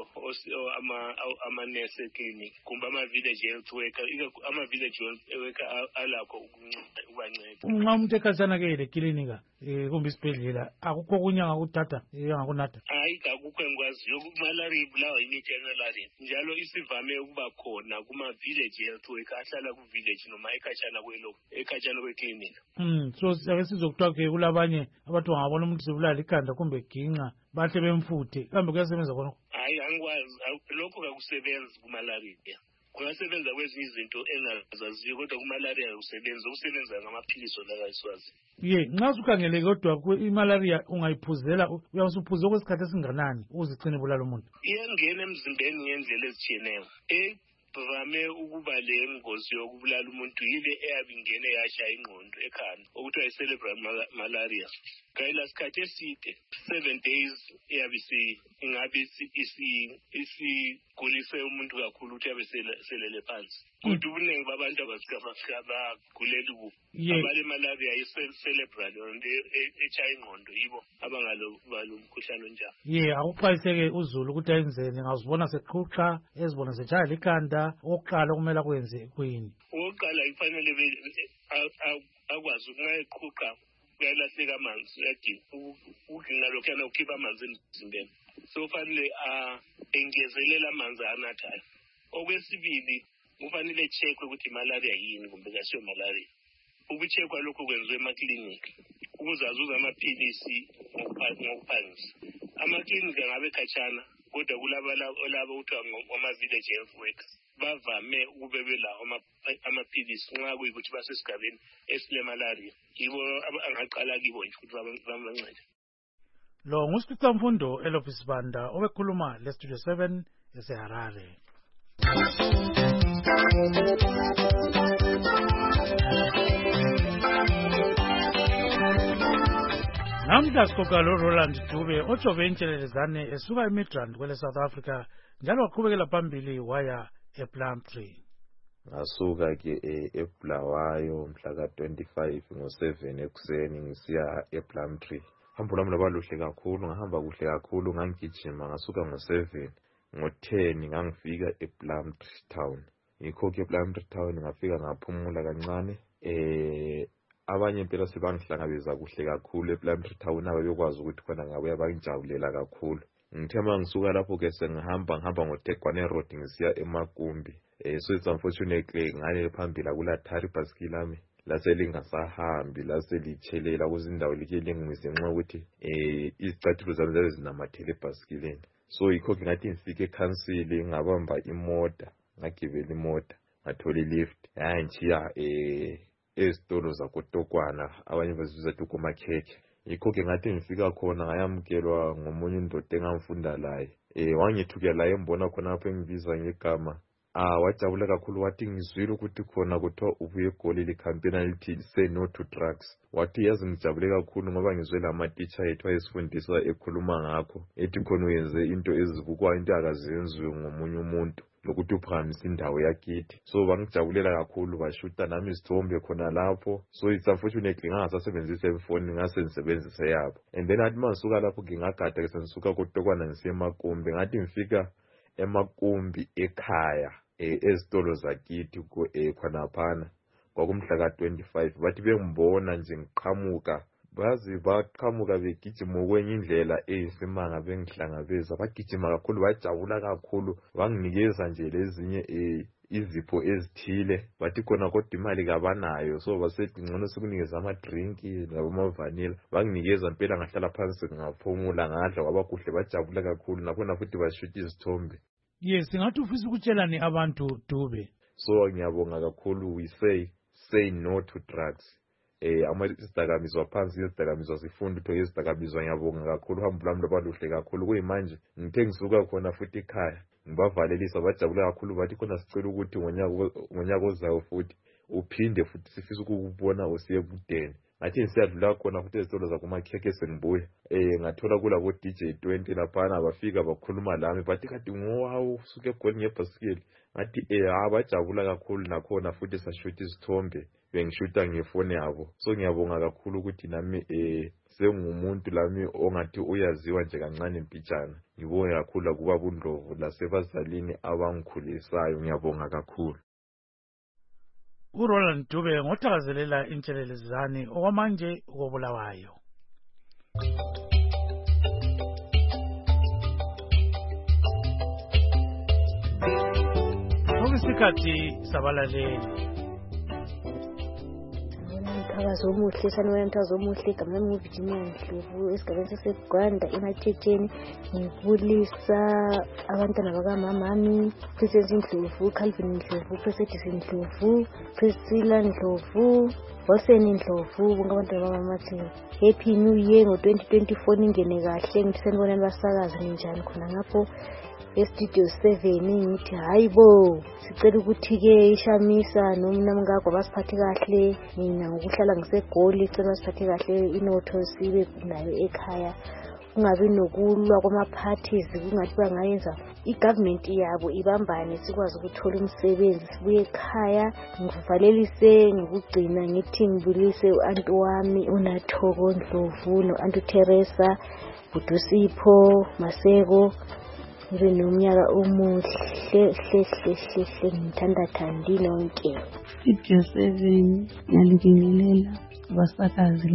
amanesi eklinikhi kumbe ama-village health worker ama-village worker alakho ukubanceda. Nxa umuntu ekhatshana-ke lekilinika kumbe isibhedlela akukho okunye angakuthatha angakunatha? Hayi, akukho engikwaziyo. Malaria ibulawa yi-general njalo isivame ukuba khona kuma-village health worker ahlala ku-village noma ekhatshana kweklinika. So ake sizokuthiwa-ke kulabanye abantu bangabona umuntu sebulala ikhanda kumbe ginqa bahle bemfuthe kambe kuyasebenza khonokho? Hayi, angikwazi. Lokho kakusebenzi kumalaria. Kungasebenza kwezinye izinto engazaziyo kodwa kumalaria akusebenzi. Ukusebenza ngamaphilisi olakayiswazi. Nxa usukhangele kodwa imalaria ungayiphuzela uyawusuphuza okwesikhathi esinganani uzigcine bulala umuntu? Iyangena emzimbeni ngendlela ezitshiyeneyo. Vame ukuba le ngozi yokubulala umuntu yile eyabe ingene yashaya ingqondo ekhanda okuthiwa yi-cerebral malaria. Kayila sikhathi eside 7 days eyabe ingabe isigulise umuntu kakhulu ukuthi yabe selele phansi. Kodwa ubuningi babantu abafika bagulela kubo abale malaria yi-cerebral yonto eshaya ingqondo yibo abangalo mkhuhlane onjalo. Akuxwayiseke uzulu ukuthi ayenzeni ngazibona seqhuqa ezibona seshaya likhanda oqala okumele akwenze kuyini? Oqala ifanele akwazi ukungayiqhuqa kuyalahleka amanzi uginqa lokhuyana ukhipha amanzi emzimbeni so kufanele engezelela amanzi anathayo. Okwesibili kufanele checkwe ukuthi malaria yini kumbe kasiyo malaria. Ukucheckwa lokho kwenziwe emaklinikhi ukuzazuza amaphilisi ngokuphangisa. Amaklinikhi angabe khatshana kodwa kulabo kuthiwa ama-village health workers bavame ukube belawo amaphilisi nxa kuyikuthi basesigabeni esilemalaria yibo angaqala kibo nje ukuthi babancede. Lo nguSipicamfundo Elof Sibanda obekhuluma leStudio 7 eseHarare. Namhla sixoxa loRoland Dube ojove intshelelezane esuka eMidrand kwele South Africa njalo waqhubekela phambili waya ePlumtree. Ngasuka ke eBulawayo mhla ka-25 ngo-7 ekuseni ngisiya ePlumtree. Hambo lami laba luhle kakhulu, ngahamba kuhle kakhulu, ngangigijima ngasuka ngo-7 ngo-10 ngangifika ePlumtree town. Yikho ke ePlumtree town ngafika ngaphumula kancane. Abanye impela sebangihlangabeza kuhle kakhulu ePlumtree town ababekwazi ukuthi khona ngabuya bangijabulela kakhulu. Ngithe uma ngisuka lapho ke ngihamba ngoTekwane Road ngisiya eMakumbi. So it's unfortunately ngale phambili akulathari bhasikili lami laselingasahambi laselitshelela kuzindawo like lingimise nxa ukuthi izicathulo zami zabe zinamathele ebhasikilini. So yikho ke ngathi ngifike eCouncil ngabamba imota ngagibela imota ngathola ilift yangichiya ezitolo zakoTokwana abanye bazibiza Toko Market yikho-ke ngathi ngifika khona ngayamukelwa ngomunye indoda engamfunda laye wangithukela laye embona khonapho engibiza ngegama wajabula kakhulu wathi ngizwile ukuthi khona kuthiwa ubuye egoli likhampeni alithi say no to drugs. Wathi yazi ngijabule kakhulu ngoba ngizwe lamatitsha ethu ayesifundisa ekhuluma ngakho ethi khona uyenze into ezibukwayo, into akazenziwe ngomunye umuntu lokuthi uphakamisa indawo yakithi. So bangijabulela kakhulu, bashuta nami izithombe khona lapho. So it's unfortunately ngangasasebenzisa ifoni, ngase ngisebenzise yabo. And then athi masuka lapho ngingagada ke sengisuka koTokwana ngisiya eMakumbi. Ngathi ngifika eMakumbi ekhaya ezitolo zakithi khonaphana kwakumhla ka-25 bathi bengibona nje ngiqhamuka, bazi baqhamuka begijima kwenye indlela eyisimanga, bengihlangabeza bagijima kakhulu, bajabula kakhulu, banginikeza nje lezinye izipho ezithile. Bathi khona kodwa imali kabanayo, so basethi ngcono sikunikeza amadrinki labamavanila. Banginikeza impela, ngahlala phansi ngaphumula, ngadla kwaba kuhle, bajabula kakhulu. Nakhona futhi bashuta izithombe. Yes, ngathi ufisa ukutshelani abantu Dube? So ngiyabonga kakhulu. We say no to drugs. Isidakamizwa phansi, isidakamizwa sifunda utho isidakamizwa. Ngiyabonga kakhulu, uhambo lwami lwabaluhle kakhulu. Kuyimanje ngithe ngisuka khona futhi ekhaya ngibavalelisa, bajabula kakhulu. Bathi khona sicela ukuthi ngonyaka ozayo futhi uphinde futhi sifisa ukukubona usiye ebudeni. Ngathi siyadlula khona futhi ezitolo zakumakhekhe sengibuya ngathola kulabo DJ 20 laphana, bafika bakhuluma lami bathi kade ngowawu usuke egoli ngebhasikeli. Ngathi bajabula kakhulu. Nakhona futhi sashuta izithombe, bengishuta ngefoni yabo. So ngiyabonga kakhulu ukuthi nami sengumuntu lami ongathi uyaziwa nje kancane mpitshana. Ngibonga kakhulu kuba buNdlovu lasebazalini abangikhulisayo. Ngiyabonga kakhulu. uRoland Dube ngothakazelela intshelelezane okwamanje ukobulawayo. Okusikhathi sabalaleli umthakazo omuhle, sanibona umthakazo omuhle. Igama lami ngu-Virginia Ndlovu, esigabeni saseGwanda eMathetsheni. Ngibulisa abantwana bakamamami, Princess Ndlovu, Calvin Ndlovu, President Ndlovu, Priscilla Ndlovu, Hoseni Ndlovu, bonke abantwana bakamamathi happy new year ngo-2024. Ningene kahle, ngithi sanibona nibasakaza ninjani khona ngapho estudio 7. Ngithi hayibo, sicela ukuthi-ke iShamisa nomnamkakho basiphathe kahle. Mina ngokuhlala ngisegoli, sicela basiphathe kahle, inotho sibe nayo ekhaya, kungabi nokulwa kwama-parties, kungathi bangayenza i-government yabo ibambane, sikwazi ukuthola umsebenzi, sibuye ekhaya. Ngivalelise ngokugcina ngithi ngibulise u-anti wami uNathoko Ndlovu no-anti Teresa Budusipho Maseko. Ngibe nomnyaka omuhle hle, ngithanda thandi lonke. Studio 7 ngiyalibingelela abasakazi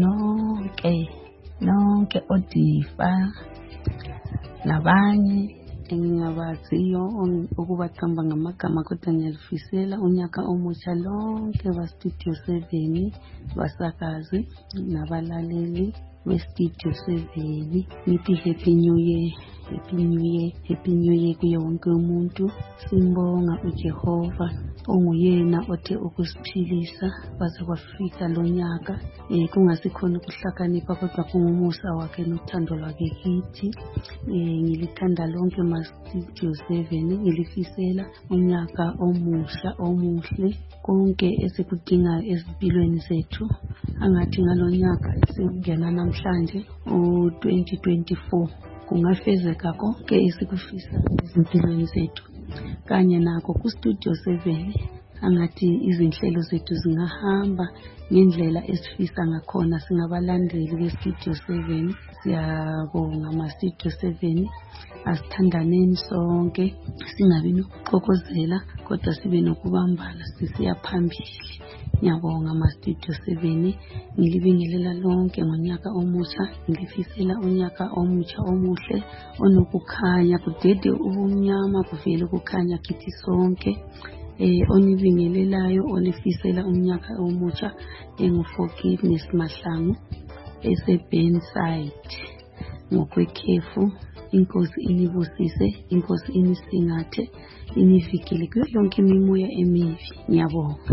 nonke odifa nabanye engingabaziyo ukubaqamba ngamagama, kodwa ngiyalifisela unyaka omutsha lonke ba-Studio 7, basakazi nabalaleli be-Studio 7. Ngithi happy new year, happy new year, happy new year kuye wonke umuntu. Simbonga uJehova onguyena othe ukusiphilisa baze kwafika lo nyaka, kungasikhona ukuhlakanipha kodwa kungumusa wakhe nothando lwakhe kithi. Ngilithanda lonke ma-Studio 7, ngilifisela unyaka omusha omuhle, konke esikudingayo ezimpilweni zethu. Angathi ngalo nyaka esingena namhlanje u-2024 kungafezeka konke esikufisa ezimpilweni zethu, kanye nako ku-Studio 7 angathi izinhlelo zethu zingahamba ngendlela esifisa ngakhona. Singabalandeli be-Studio 7, siyabonga ama-Studio 7. Asithandaneni sonke, singabi nokuxokozela kodwa sibe nokubambana sisiya phambili. Ngiyabonga ama-Studio 7. Ngilibingelela lonke ngonyaka omutsha, ngilifisela unyaka omutsha omuhle onokukhanya, kudede ubumnyama kuvele ukukhanya kithi sonke. Onibingelelayo olifisela unyaka omutsha engu-Forgiveness Mahlangu ese-Burnside ngokwekhefu. Inkosi inibusise, Inkosi inisingathe, inivikele kuyo yonke imimoya emibi. Ngiyabonga.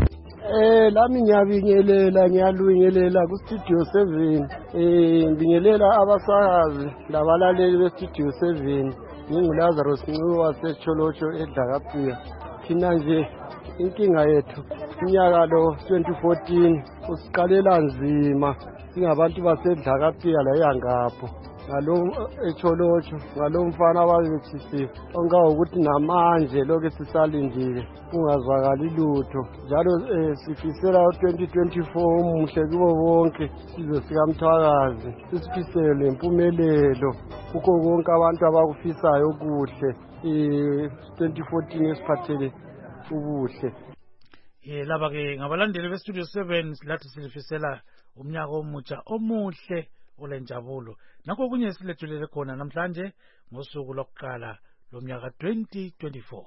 Lami ngiyabingelela ku-Studio 7. Ngibingelela abasakazi labalaleli be-Studio 7. NginguLazarus Ncube waseCholotsho eDlakapiya. Thina nje inkinga yethu unyaka lo 2014 usiqalela nzima singabantu baseDlakapiya la yangapho. Ngalo eCholotsho ngalomfana ababethisiwe ongawokuthi namanje lokho sisalindile kungazwakali lutho njalo sifisela 2024 umuhle kubo bonke sizwe sikamthwakazi sisifisele impumelelo kukho konke abantu abakufisayo kuhle 2014 esiphathele ubuhle. Laba ke ngabalandeli beStudio 7 silathi silifisela umnyaka omutsha omuhle olenjabulo. Nakho kunye silethulele khona namhlanje ngosuku lokuqala lomnyaka 2024.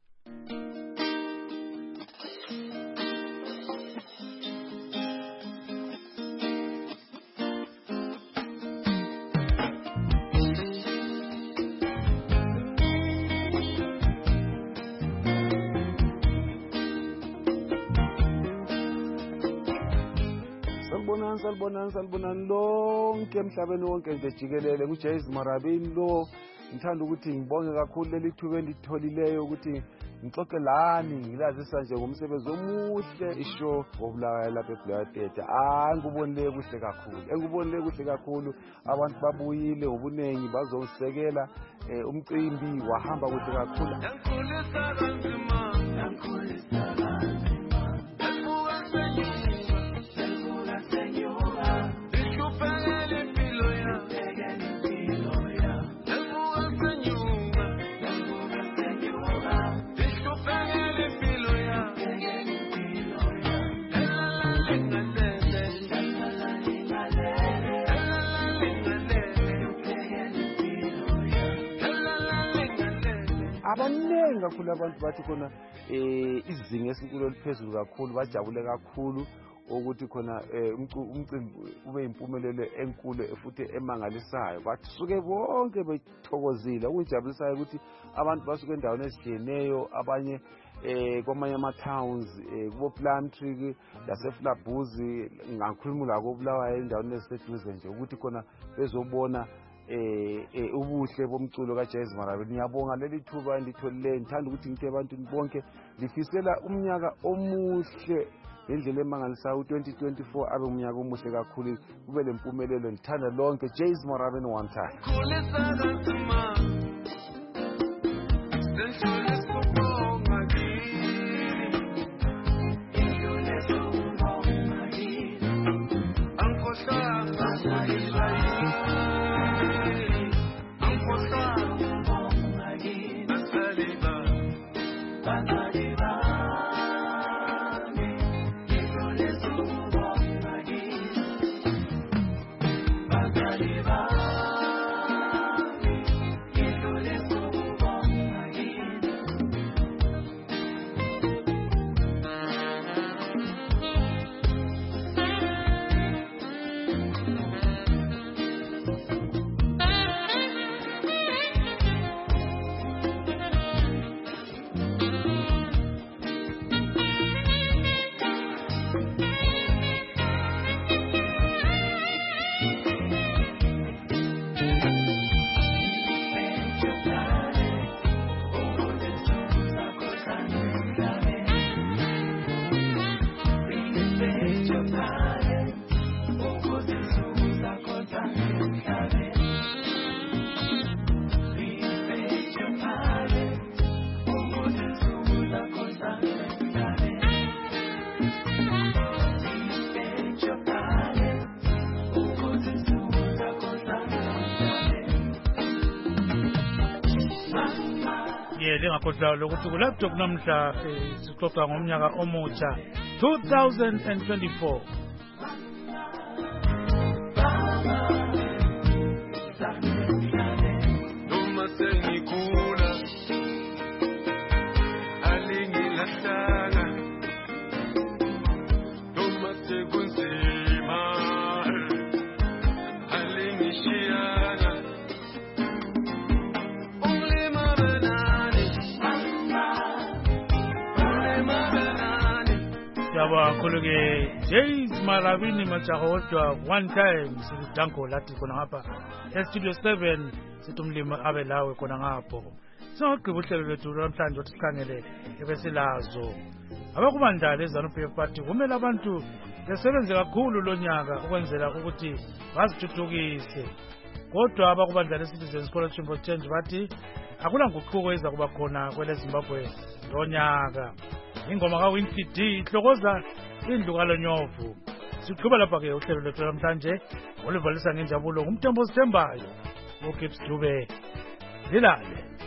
Salibonani lonke emhlabeni wonke nje jikelele kuJames Marabeni lo. Ngithanda ukuthi ngibonge kakhulu leli thuba elitholileyo ukuthi ngixoxe lani ngilazisa nje ngomsebenzi omuhle ishow wobulawayo lapha eBlood. Ngibonile kuhle kakhulu abantu babuyile ubunengi bazosisekela umcimbi wahamba kuhle kakhulu. Abaningi kakhulu abantu bathi khona izinga esinkulu eliphezulu kakhulu bajabule kakhulu ukuthi khona umcimbi ube impumelelo enkulu futhi emangalisayo. Basuke bonke bethokozile okujabulisayo ukuthi abantu basuke endaweni ezihleneyo abanye kwamanye ama-towns kubo Plumtree laseFlabuzi ngakhuluma lako Bulawayo endaweni eziseduze nje ukuthi khona bezobona ubuhle bomculo kaJames Marabeni. Ngiyabonga leli thuba enditholileyo. Ngithanda ukuthi ngithe abantu bonke lifisela umnyaka omuhle ngendlela emangalisayo 2024 abe umnyaka omuhle kakhulu kube lempumelelo. Ngithanda lonke James Marabeni one time. Lengakhohlwa lokuthi kulaptop namhla sixoxa ngomnyaka omutsha 2024. Siyabonga kakhulu ke James Malabini majahodwa one time sidango lathi khona ngapha estudio 7 sithi umlimi abe lawe khona ngapho. Singagqiba uhlelo lwethu namhlanje ukuthi sikhangele ebesilazo. Abakubandala eZANU-PF Party kumele abantu besebenze kakhulu lonyaka ukwenzela ukuthi bazithuthukise. Kodwa abakubandala eCitizens Coalition for Change bathi akula nguquko eza kuba khona kwele Zimbabwe lonyaka. Ingoma kaWinfrey D ihlokoza indlu kalonyovu. Siqhuba lapha ke uhlelo lwethu namhlanje olivalisa ngenjabulo ngumthembo sithembayo uGibbs Dube. Dilale.